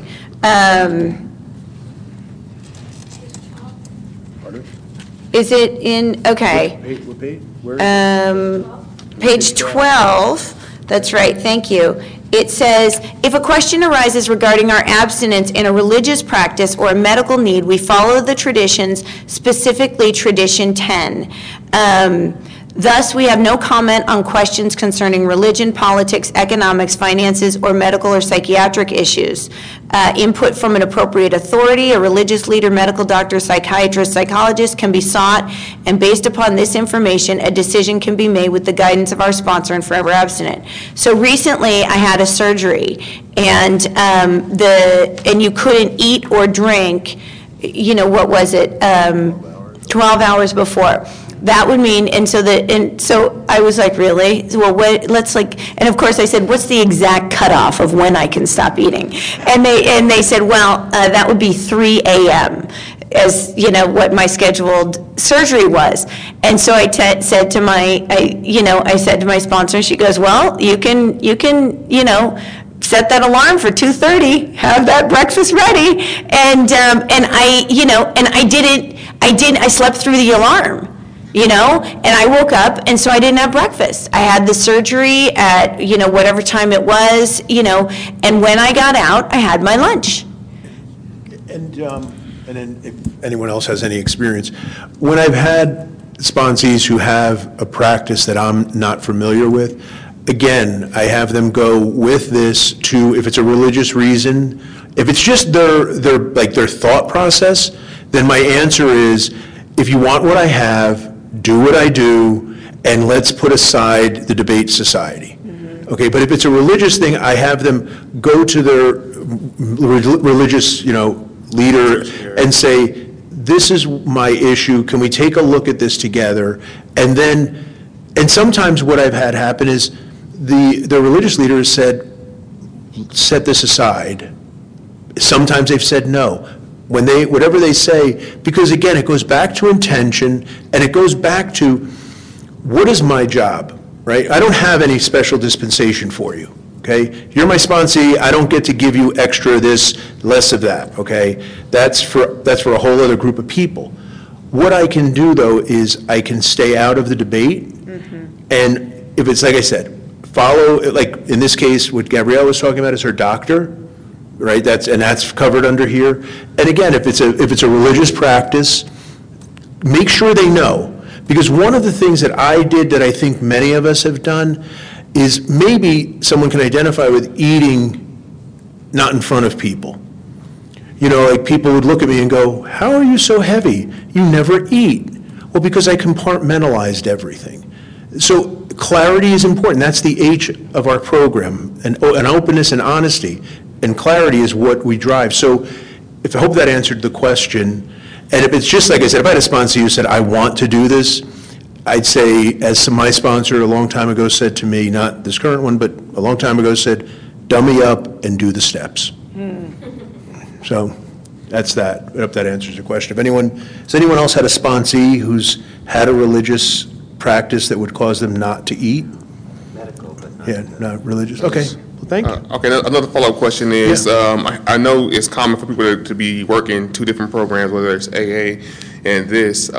Is it in, okay. What page? Where is it? Page 12, that's right, thank you. It says, if a question arises regarding our abstinence in a religious practice or a medical need, we follow the traditions, specifically Tradition 10. Thus, we have no comment on questions concerning religion, politics, economics, finances, or medical or psychiatric issues. Input from an appropriate authority, a religious leader, medical doctor, psychiatrist, psychologist can be sought, and based upon this information, a decision can be made with the guidance of our sponsor and Forever Abstinent. So recently, I had a surgery, and you couldn't eat or drink, you know, what was it, 12 hours before. That would mean, and so I was like, really? Well, and of course I said, what's the exact cutoff of when I can stop eating? And they said, well, that would be 3 a.m. as, you know, what my scheduled surgery was. And so I said to my sponsor, she goes, well, you can, you know, set that alarm for 2:30, have that breakfast ready. And I slept through the alarm. You know, and I woke up, and so I didn't have breakfast. I had the surgery at, you know, whatever time it was, you know, and when I got out, I had my lunch. And then if anyone else has any experience, when I've had sponsees who have a practice that I'm not familiar with, again, I have them go with this to, if it's a religious reason, if it's just their thought process, then my answer is, if you want what I have, do what I do, and let's put aside the debate society. Mm-hmm. Okay, but if it's a religious thing, I have them go to their religious, you know, leader and say, this is my issue, can we take a look at this together? And sometimes what I've had happen is the religious leader has said, set this aside. Sometimes they've said no. Whatever they say, because again, it goes back to intention, and it goes back to, what is my job, right? I don't have any special dispensation for you, okay? You're my sponsee, I don't get to give you extra this, less of that, okay? That's for a whole other group of people. What I can do, though, is I can stay out of the debate, and if it's, like I said, follow, like in this case, what Gabrielle was talking about is her doctor, right? That's covered under here. And again, if it's a religious practice, make sure they know. Because one of the things that I did that I think many of us have done is maybe someone can identify with eating not in front of people. You know, like people would look at me and go, how are you so heavy? You never eat. Well, because I compartmentalized everything. So clarity is important. That's the H of our program, and openness and honesty. And clarity is what we drive. So I hope that answered the question. And if it's just like I said, if I had a sponsor who said, I want to do this, I'd say, as my sponsor a long time ago said to me, not this current one, but a long time ago said, dummy up and do the steps. So that's that. I hope that answers your question. Has anyone else had a sponsee who's had a religious practice that would cause them not to eat? Medical, but not. Yeah, not religious. Okay, well, thank you. Okay, another follow-up question is, I know it's common for people to be working two different programs, whether it's AA and this.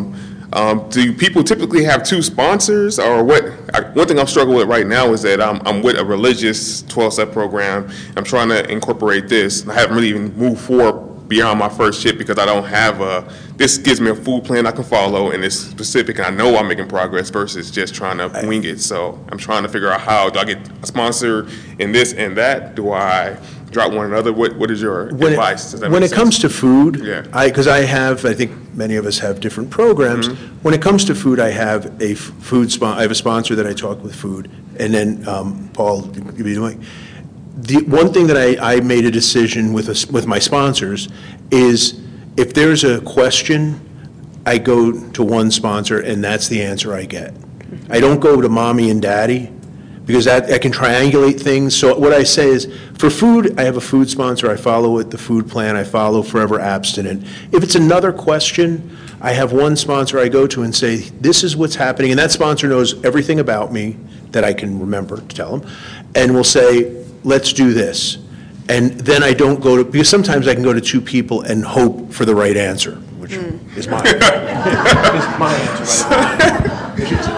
Do people typically have two sponsors, or what? One thing I'm struggling with right now is that I'm with a religious 12-step program. I'm trying to incorporate this. I haven't really even moved forward beyond my first shift because I don't have this gives me a food plan I can follow, and it's specific, and I know I'm making progress versus just trying to wing it. So I'm trying to figure out how do I get a sponsor in this and that? Do I drop one another? What is your advice? Does that When make it comes sense? to food, Yeah. because I think many of us have different programs. When it comes to food, I have I have a sponsor that I talk with food, and then Paul, you'll be doing. The one thing that I made a decision with my sponsors is if there's a question, I go to one sponsor, and that's the answer I get. I don't go to mommy and daddy, because I can triangulate things. So what I say is, for food, I have a food sponsor. I follow the food plan. I follow Forever Abstinent. If it's another question, I have one sponsor I go to and say, this is what's happening. And that sponsor knows everything about me that I can remember to tell them. And will say, let's do this. And then I don't go to, because sometimes I can go to two people and hope for the right answer, which is mine. Is my answer.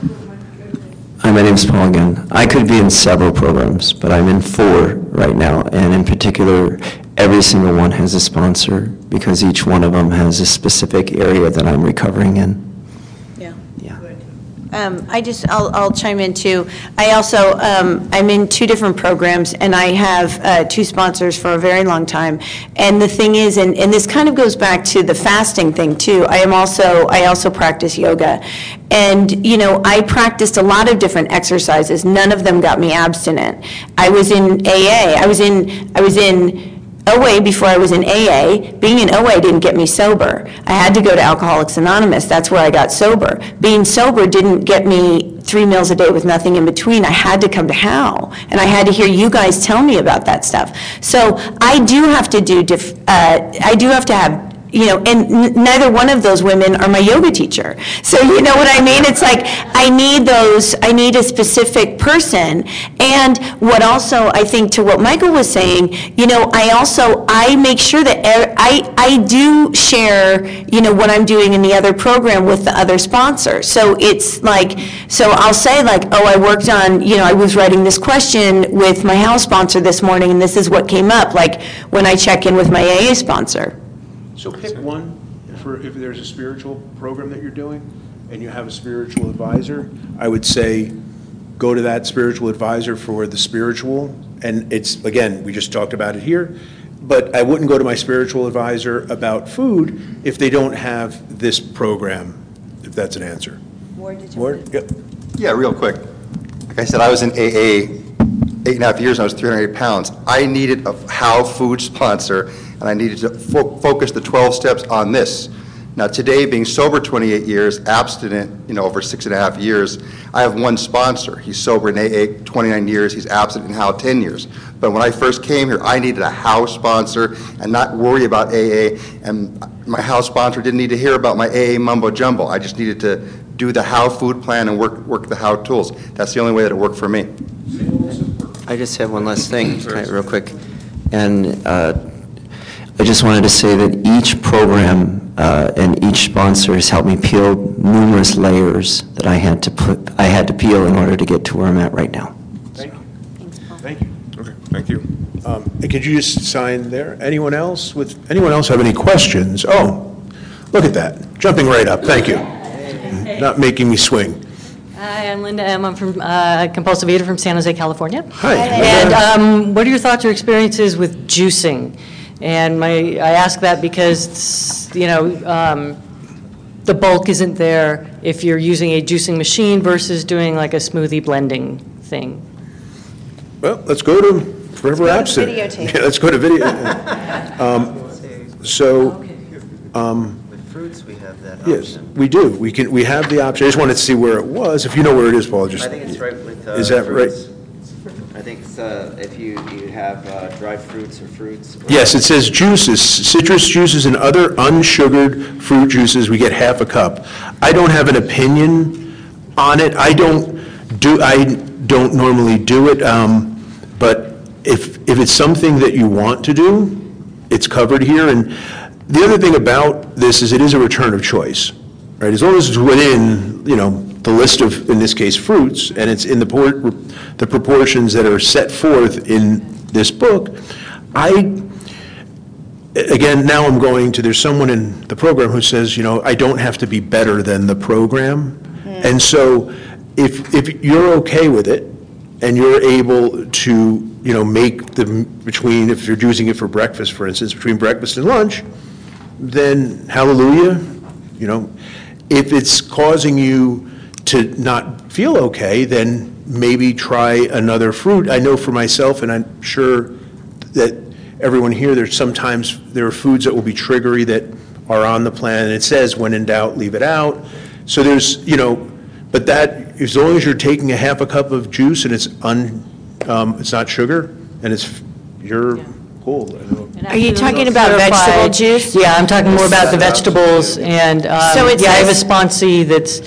Hi, my name's Paul again. I could be in several programs, but I'm in 4 right now, and in particular, every single one has a sponsor because each one of them has a specific area that I'm recovering in. Yeah. Yeah. I'll chime in too. I also, I'm in 2 different programs, and I have 2 sponsors for a very long time. And the thing is, and this kind of goes back to the fasting thing too, I also practice yoga. And, you know, I practiced a lot of different exercises. None of them got me abstinent. I was in AA. I was in OA before I was in AA. Being in OA didn't get me sober. I had to go to Alcoholics Anonymous. That's where I got sober. Being sober didn't get me 3 meals a day with nothing in between. I had to come to HOW, and I had to hear you guys tell me about that stuff. So I do have to have, you know, and neither one of those women are my yoga teacher. So you know what I mean? It's like, I need a specific person. And what also, I think to what Michael was saying, you know, I make sure that I do share, you know, what I'm doing in the other program with the other sponsor. So it's like, so I'll say like, oh, I worked on, you know, I was writing this question with my house sponsor this morning, and this is what came up, like when I check in with my AA sponsor. So pick one, if there's a spiritual program that you're doing, and you have a spiritual advisor, I would say, go to that spiritual advisor for the spiritual, and it's, again, we just talked about it here, but I wouldn't go to my spiritual advisor about food if they don't have this program, if that's an answer. Ward? Yep. Yeah, real quick. Like I said, I was in AA 8.5 years, and I was 308 pounds. I needed a HOW food sponsor, and I needed to focus the 12 steps on this. Now today, being sober 28 years, abstinent, you know, over 6.5 years, I have one sponsor. He's sober in AA 29 years, he's abstinent in HOW 10 years. But when I first came here, I needed a HOW sponsor and not worry about AA, and my HOW sponsor didn't need to hear about my AA mumbo jumbo. I just needed to do the HOW food plan and work the HOW tools. That's the only way that it worked for me. I just have one last thing, real quick. And I just wanted to say that each program and each sponsor has helped me peel numerous layers that I had to peel in order to get to where I'm at right now. Thank you. Thank you. Okay, thank you. Could you just sign there? Anyone else have any questions? Oh, look at that, jumping right up, thank you. Not making me swing. Hi, I'm Linda M. I'm from Compulsive Eater from San Jose, California. Hi. And what are your thoughts or experiences with juicing? And I ask that because, the bulk isn't there if you're using a juicing machine versus doing like a smoothie blending thing. Well, let's go to Forever Absent. videotape. Yeah, let's go to video. With fruits, we have that Yes, we do. We have the option. I just wanted to see where it was. If you know where it is, Paul, just. I think it's right with Is that right? fruits. I think it's, if you have dried fruits or fruits. or- Yes, it says juices, citrus juices and other unsugared fruit juices, we get half a cup. I don't have an opinion on it. I don't normally do it, but if it's something that you want to do, it's covered here. And the other thing about this is it is a return of choice, right? As long as it's within, the list of, in this case, fruits, and it's in the proportions that are set forth in this book, again, now I'm going to, there's someone in the program who says, I don't have to be better than the program. And so if you're okay with it, and you're able to, make between, if you're using it for breakfast, for instance, between breakfast and lunch, then hallelujah. If it's causing you to not feel okay, then maybe try another fruit. I know for myself, and I'm sure that everyone here, there are foods that will be triggery that are on the plan, and it says, when in doubt, leave it out. So there's, but that, as long as you're taking a half a cup of juice and it's not sugar, and you're cool. Are you talking about vegetable juice? Yeah, I'm talking more about the vegetables, and, So it I have a says- sponsee that's,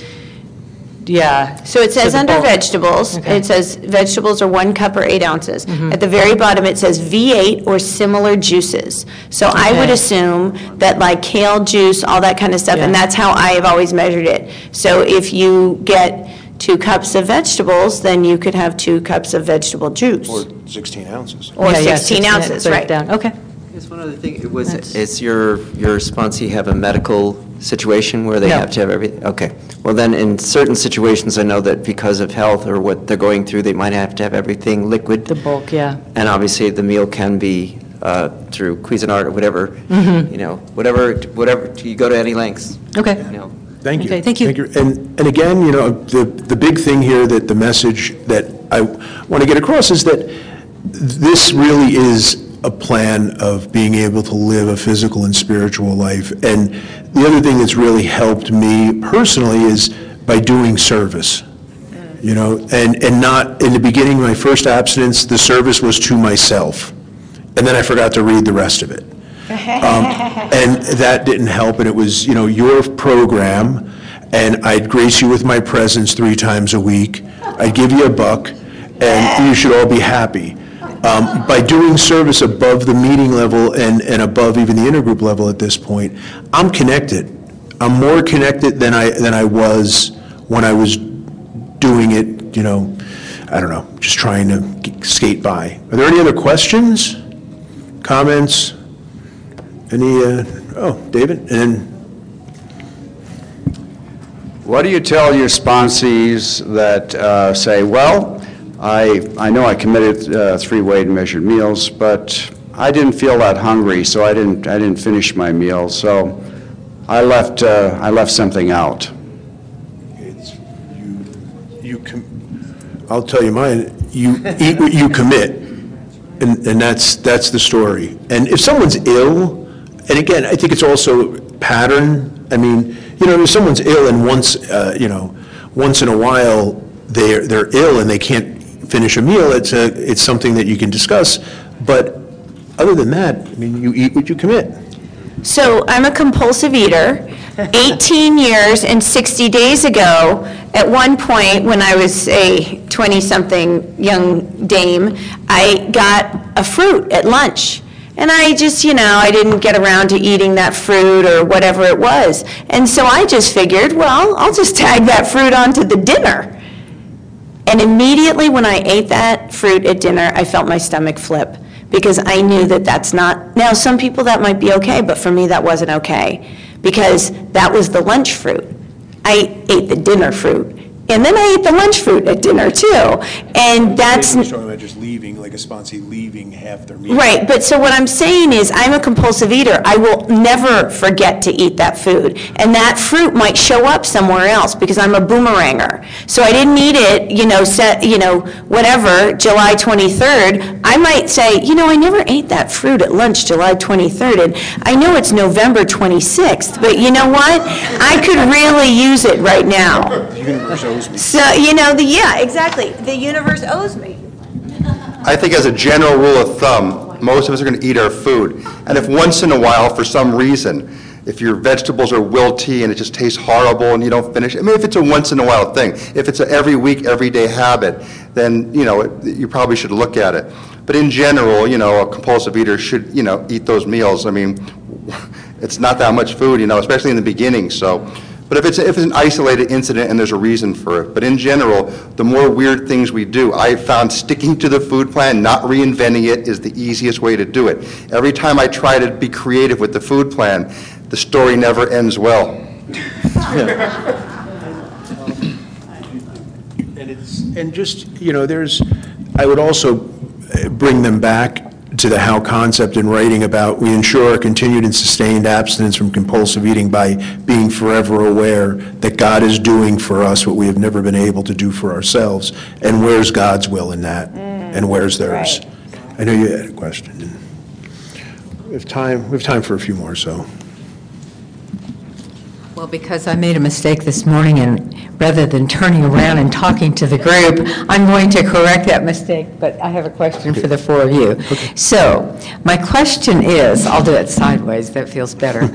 So it says the under bulk. vegetables, Okay. it says vegetables are 1 cup or 8 ounces. At the very bottom, it says V8 or similar juices. So I would Okay. assume that like kale juice, all that kind of stuff, and Yeah. that's how I have always measured it. So if you get 2 cups of vegetables, then you could have 2 cups of vegetable juice. Or 16 ounces. Or Yeah, 16 ounces, break right. down. Okay. Just one other thing, That's- is your sponsee have a medical situation where they No. have to have everything? Okay. Well, then, in certain situations, I know that because of health or what they're going through, they might have to have everything liquid. The bulk, yeah. And obviously, the meal can be through Cuisinart or whatever, whatever, you go to any lengths. Okay. Thank you. Okay, thank you. And again, the big thing here, that the message that I want to get across is that this really is a plan of being able to live a physical and spiritual life. And the other thing that's really helped me personally is by doing service. And not, in the beginning, my first abstinence, the service was to myself. And then I forgot to read the rest of it. And that didn't help, and it was, your program, and I'd grace you with my presence 3 times a week. I'd give you $1, and you should all be happy. By doing service above the meeting level and above even the intergroup level at this point, I'm connected. I'm more connected than I was when I was doing it, I don't know, just trying to skate by. Are there any other questions, comments? David, and then, What do you tell your sponsees that say, well, I know I committed 3 weighed and measured meals, but I didn't feel that hungry, so I didn't finish my meal, so I left something out. I'll tell you mine, you eat what you commit, and that's the story. And if someone's ill, and again, I think it's also pattern. I mean, if someone's ill and once in a while they're ill and they can't finish a meal, it's something that you can discuss. But other than that, I mean, you eat what you commit. So I'm a compulsive eater. 18 years and 60 days ago, at one point when I was a 20-something young dame, I got a fruit at lunch. And I just, I didn't get around to eating that fruit or whatever it was. And so I just figured, well, I'll just tag that fruit onto the dinner. And immediately when I ate that fruit at dinner, I felt my stomach flip, because I knew that that's not, now some people that might be okay, but for me that wasn't okay, because that was the lunch fruit. I ate the dinner fruit, And then I ate the lunch fruit at dinner too. And that's, You're talking about just leaving, like a sponsee leaving half their meal. right, but so what I'm saying is, I'm a compulsive eater. I will never forget to eat that food. And that fruit might show up somewhere else, because I'm a boomeranger. So I didn't eat it, whatever, July 23rd. I might say, I never ate that fruit at lunch July 23rd, and I know it's November 26th, but you know what? I could really use it right now. The universe owes me. So, yeah, exactly. The universe owes me. I think as a general rule of thumb, most of us are going to eat our food. And if once in a while, for some reason, if your vegetables are wilty and it just tastes horrible and you don't finish, if it's a once in a while thing, if it's an every week, every day habit, then, you probably should look at it. But in general, a compulsive eater should, eat those meals. It's not that much food, especially in the beginning, so. But if it's an isolated incident and there's a reason for it. But in general, the more weird things we do, I found sticking to the food plan, not reinventing it, is the easiest way to do it. Every time I try to be creative with the food plan, the story never ends well. I would also bring them back to the how concept in writing about we ensure continued and sustained abstinence from compulsive eating by being forever aware that God is doing for us what we have never been able to do for ourselves, and where's God's will in that, and where's theirs. Right. I know you had a question. We have time for a few more, so. Well, because I made a mistake this morning, and rather than turning around and talking to the group, I'm going to correct that mistake, but I have a question for the four of you. Okay. So, my question is, I'll do it sideways, that feels better.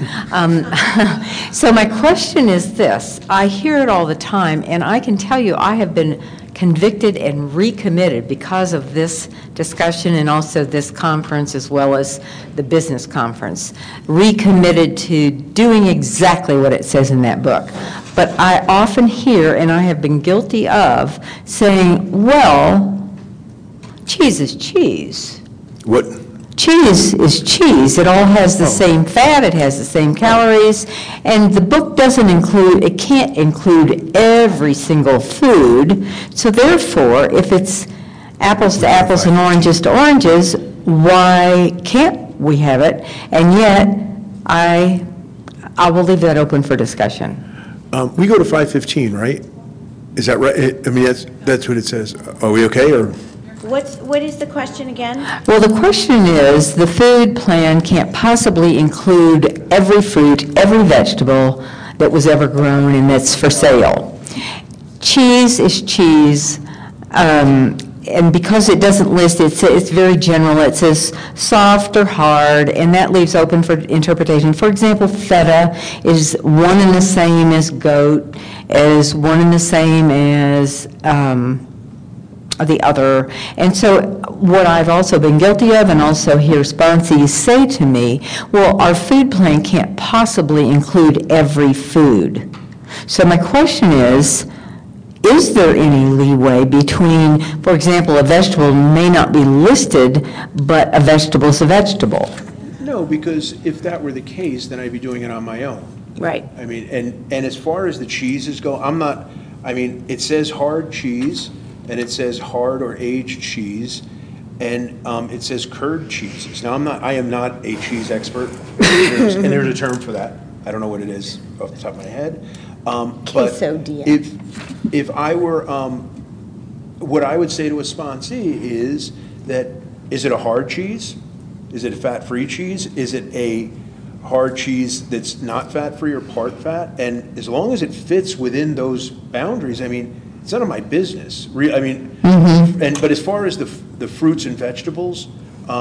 So my question is this: I hear it all the time, and I can tell you I have been convicted and recommitted because of this discussion and also this conference, as well as the business conference, recommitted to doing exactly what it says in that book. But I often hear, and I have been guilty of, saying, well, cheese is cheese. What? Cheese is cheese. It all has the same fat, it has the same calories, and the book doesn't include, it can't include every single food. So therefore, if it's apples to apples and oranges to oranges, why can't we have it? And yet, I will leave that open for discussion. We go to 5:15, right? Is that right? That's what it says. Are we okay, or? What is the question again? Well, the question is, the food plan can't possibly include every fruit, every vegetable that was ever grown and that's for sale. Cheese is cheese, and because it doesn't list, it's very general. It says soft or hard, and that leaves open for interpretation. For example, feta is one and the same as goat, is one and the same as the other. And so what I've also been guilty of, and also hear sponsees say to me, well, our food plan can't possibly include every food. So my question is there any leeway between, for example, a vegetable may not be listed, but a vegetable is a vegetable? No, because if that were the case, then I'd be doing it on my own. Right. And as far as the cheeses go, it says hard cheese, and it says hard or aged cheese, and it says curd cheeses. Now, I am not a cheese expert, and there's a term for that. I don't know what it is off the top of my head. Quesadilla. But if I were, what I would say to a sponsee is that, is it a hard cheese? Is it a fat-free cheese? Is it a hard cheese that's not fat-free or part fat? And as long as it fits within those boundaries, it's none of my business. But as far as the fruits and vegetables,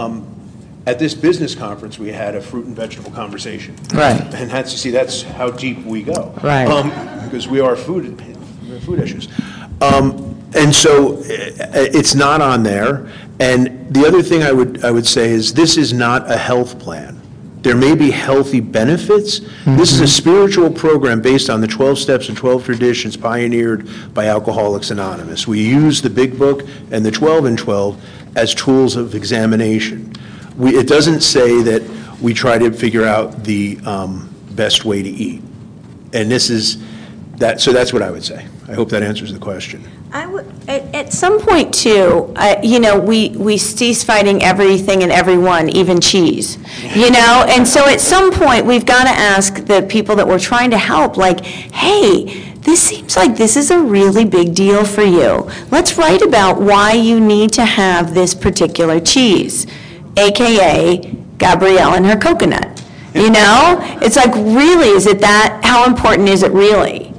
at this business conference, we had a fruit and vegetable conversation. Right. And that's how deep we go. Right. Because we are food issues. And so it's not on there. And the other thing I would say is this is not a health plan. There may be healthy benefits. Mm-hmm. This is a spiritual program based on the 12 steps and 12 traditions pioneered by Alcoholics Anonymous. We use the Big Book and the 12 and 12 as tools of examination. It doesn't say that we try to figure out the best way to eat. And this is, So that's what I would say. I hope that answers the question. At some point, too, we cease fighting everything and everyone, even cheese, And so at some point, we've got to ask the people that we're trying to help, like, hey, this seems like this is a really big deal for you. Let's write about why you need to have this particular cheese, AKA Gabrielle and her coconut. It's like, really, is it that, how important is it really,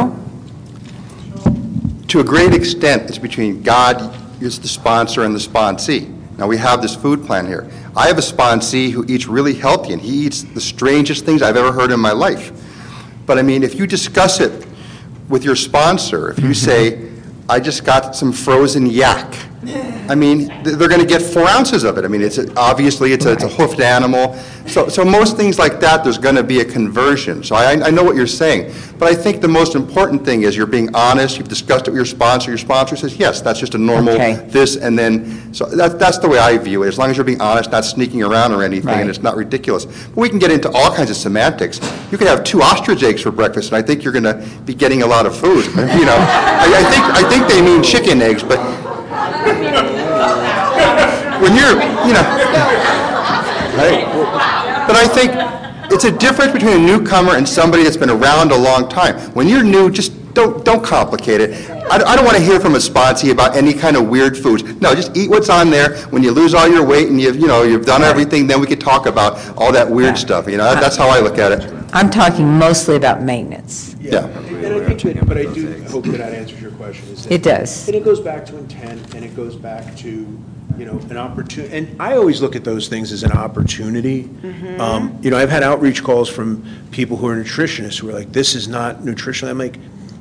To a great extent, it's between God, is the sponsor, and the sponsee. Now, we have this food plan here. I have a sponsee who eats really healthy, and he eats the strangest things I've ever heard in my life. But, I mean, if you discuss it with your sponsor, if you say, I just got some frozen yak, I mean, they're going to get 4 ounces of it. I mean, obviously it's a hoofed animal. So most things like that, there's going to be a conversion. So I know what you're saying. But I think the most important thing is you're being honest. You've discussed it with your sponsor. Your sponsor says, yes, that's just a normal this, and then, so that's the way I view it. As long as you're being honest, not sneaking around or anything, and it's not ridiculous. But we can get into all kinds of semantics. You could have 2 ostrich eggs for breakfast, and I think you're going to be getting a lot of food. I think they mean chicken eggs, but when you're, right? But I think it's a difference between a newcomer and somebody that's been around a long time. When you're new, just don't complicate it. I don't want to hear from a sponsee about any kind of weird foods. No, just eat what's on there. When you lose all your weight and you've done everything, then we could talk about all that weird stuff. That's how I look at it. I'm talking mostly about maintenance. Yeah. And I think but I do hope that answers your question. It does. And it goes back to intent, and it goes back to, an opportunity. And I always look at those things as an opportunity. I've had outreach calls from people who are nutritionists who are like, this is not nutritional. I'm like,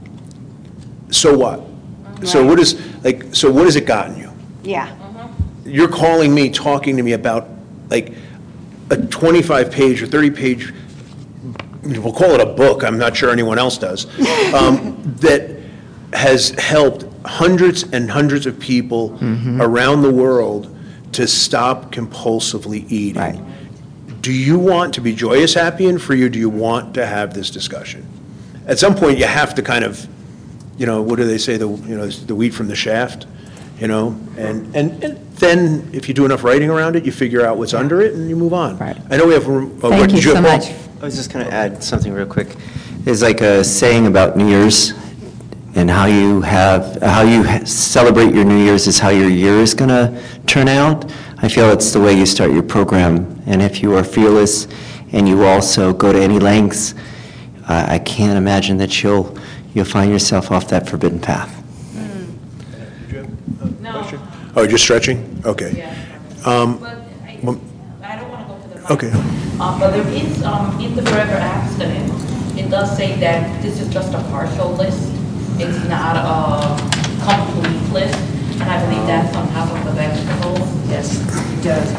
so what? So what has it gotten you? Yeah. You're calling me, talking to me about like a 25-page or 30-page, we'll call it a book, I'm not sure anyone else does, that has helped hundreds and hundreds of people around the world to stop compulsively eating. Right. Do you want to be joyous, happy, and free, or do you want to have this discussion? At some point, you have to kind of, what do they say, the wheat from the shaft, and then if you do enough writing around it, you figure out what's under it and you move on. Right. I know we have. Thank you so much. I was just going to add something real quick. There's like a saying about New Year's, and how you celebrate your New Year's is how your year is going to turn out. I feel it's the way you start your program, and if you are fearless and you also go to any lengths, I can't imagine that you'll find yourself off that forbidden path. Did you have a question? Oh, just stretching? Okay. Yeah. But I don't want to go to the mic. Okay. But there is, in the forever abstinence, it does say that this is just a partial list. It's not a complete list. And I believe that's on top of the vegetables. Yes, it does.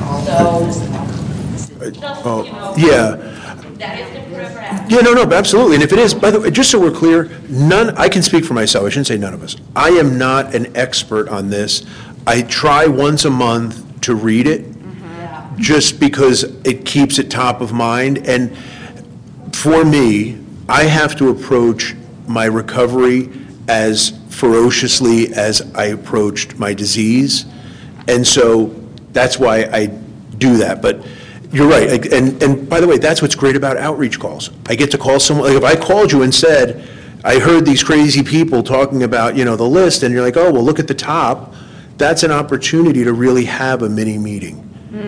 So, Yeah. that is the forever abstinence. Yeah, no, absolutely. And if it is, by the way, just so we're clear, I can speak for myself. I shouldn't say none of us. I am not an expert on this. I try once a month to read it, just because it keeps it top of mind. And for me, I have to approach my recovery as ferociously as I approached my disease. And so that's why I do that. But you're right. And by the way, that's what's great about outreach calls. I get to call someone. Like if I called you and said, I heard these crazy people talking about, the list, and you're like, oh, well, look at the top. That's an opportunity to really have a mini meeting.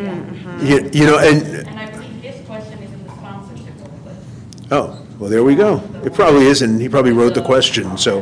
And I believe this question is in the sponsorship list. Oh, well, there we go. It probably is, and he probably wrote the question, so.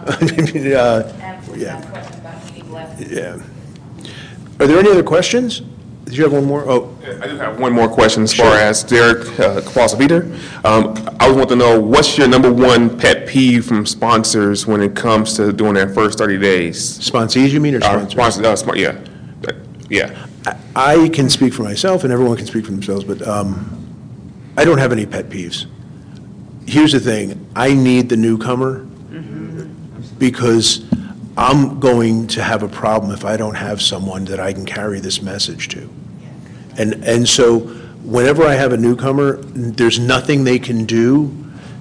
Yeah. Are there any other questions? Did you have one more? Oh. I do have one more question as far as Derek Kapalsaviter. I want to know, what's your number one pet peeve from sponsors when it comes to doing that first 30 days? Sponsees, you mean, or sponsors? Yeah. I can speak for myself, and everyone can speak for themselves, but I don't have any pet peeves. Here's the thing. I need the newcomer because I'm going to have a problem if I don't have someone that I can carry this message to. And so whenever I have a newcomer, there's nothing they can do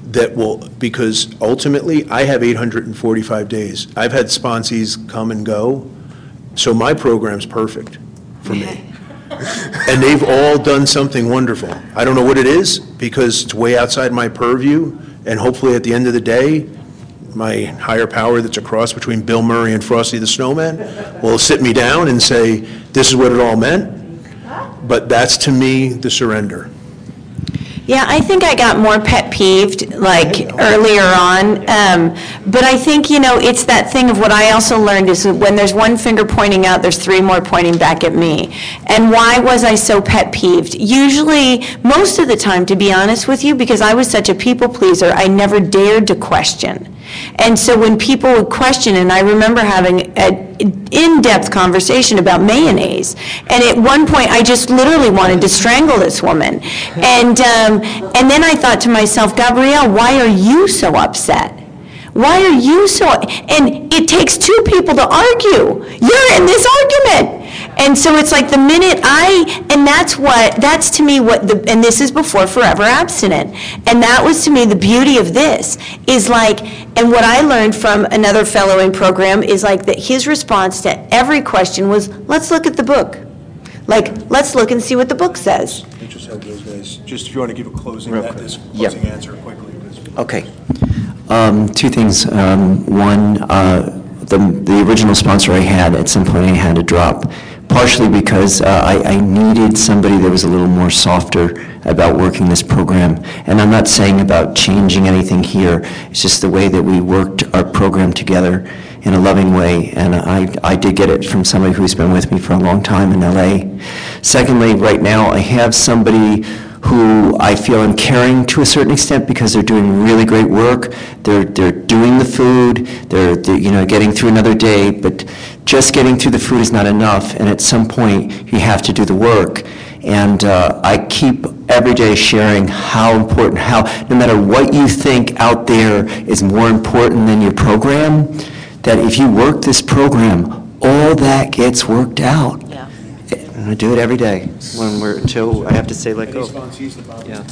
that will, because ultimately, I have 845 days. I've had sponsees come and go, so my program's perfect for me. And they've all done something wonderful. I don't know what it is, because it's way outside my purview, and hopefully at the end of the day, my higher power that's a cross between Bill Murray and Frosty the Snowman will sit me down and say, this is what it all meant. But that's, to me, the surrender. Yeah, I think I got more pet peeved, like, earlier on. But I think, it's that thing of what I also learned is that when there's one finger pointing out, there's three more pointing back at me. And why was I so pet peeved? Usually, most of the time, to be honest with you, because I was such a people pleaser, I never dared to question. And so when people would question, and I remember having an in-depth conversation about mayonnaise, and at one point, I just literally wanted to strangle this woman. And then I thought to myself, Gabrielle, why are you so upset? Why are you so, and it takes two people to argue. You're in this argument. And so it's like the minute and that's to me and this is before Forever Abstinent. And that was to me the beauty of this, is like, and what I learned from another fellow in program is like that his response to every question was, let's look at the book. Like, let's look and see what the book says. I just have those guys, just if you want to give a closing answer quickly. Okay. Two things. One, the original sponsor I had, at some point I had to drop, partially because I needed somebody that was a little more softer about working this program. And I'm not saying about changing anything here. It's just the way that we worked our program together in a loving way. And I did get it from somebody who's been with me for a long time in LA. Secondly, right now I have somebody who I feel I'm carrying to a certain extent because they're doing really great work. They're doing the food. They're getting through another day. But just getting through the food is not enough. And at some point, you have to do the work. And I keep every day sharing how important, no matter what you think out there is more important than your program, that if you work this program, all that gets worked out. Yeah. I do it every day until I have to say let go. Yeah.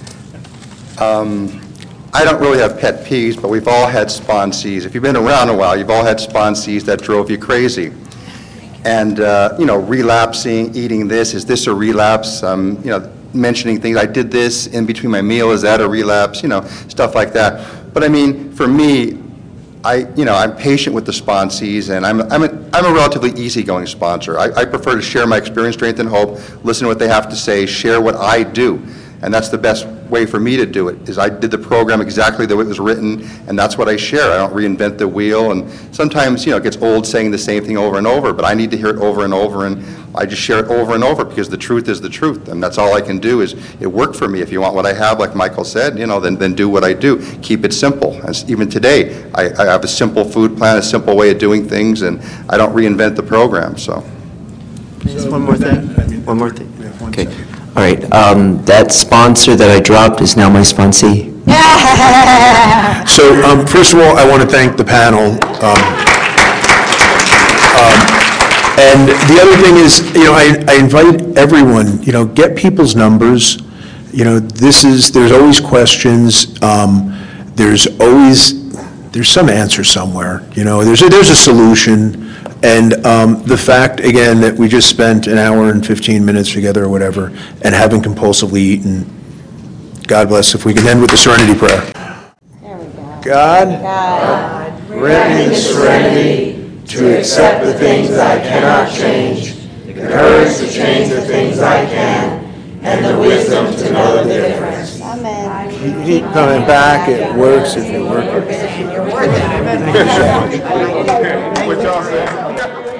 I don't really have pet peeves, but we've all had sponsees. If you've been around a while, you've all had sponsees that drove you crazy. And, relapsing, eating this, is this a relapse? Mentioning things, I did this in between my meal, is that a relapse? Stuff like that. But I mean, for me, I'm patient with the sponsees, and I'm a relatively easygoing sponsor. I prefer to share my experience, strength, and hope, listen to what they have to say, share what I do. And that's the best way for me to do it, is I did the program exactly the way it was written, and that's what I share. I don't reinvent the wheel, and sometimes, it gets old saying the same thing over and over, but I need to hear it over and over, and I just share it over and over because the truth is the truth, and that's all I can do. Is it worked for me. If you want what I have, like Michael said, then do what I do. Keep it simple. As even today, I have a simple food plan, a simple way of doing things, and I don't reinvent the program, so. Just one more thing. One more thing. Okay. All right. That sponsor that I dropped is now my sponsee. So, first of all, I want to thank the panel. And the other thing is, I invite everyone, get people's numbers. There's always questions. There's some answer somewhere. There's a solution. And the fact, again, that we just spent an hour and 15 minutes together or whatever, and haven't compulsively eaten, God bless, if we can end with the serenity prayer. There we go. God, grant me the serenity to accept the things I cannot change, the courage to change the things I can, and the wisdom to know the difference. Amen. Keep coming back, it works if you work it. What y'all say?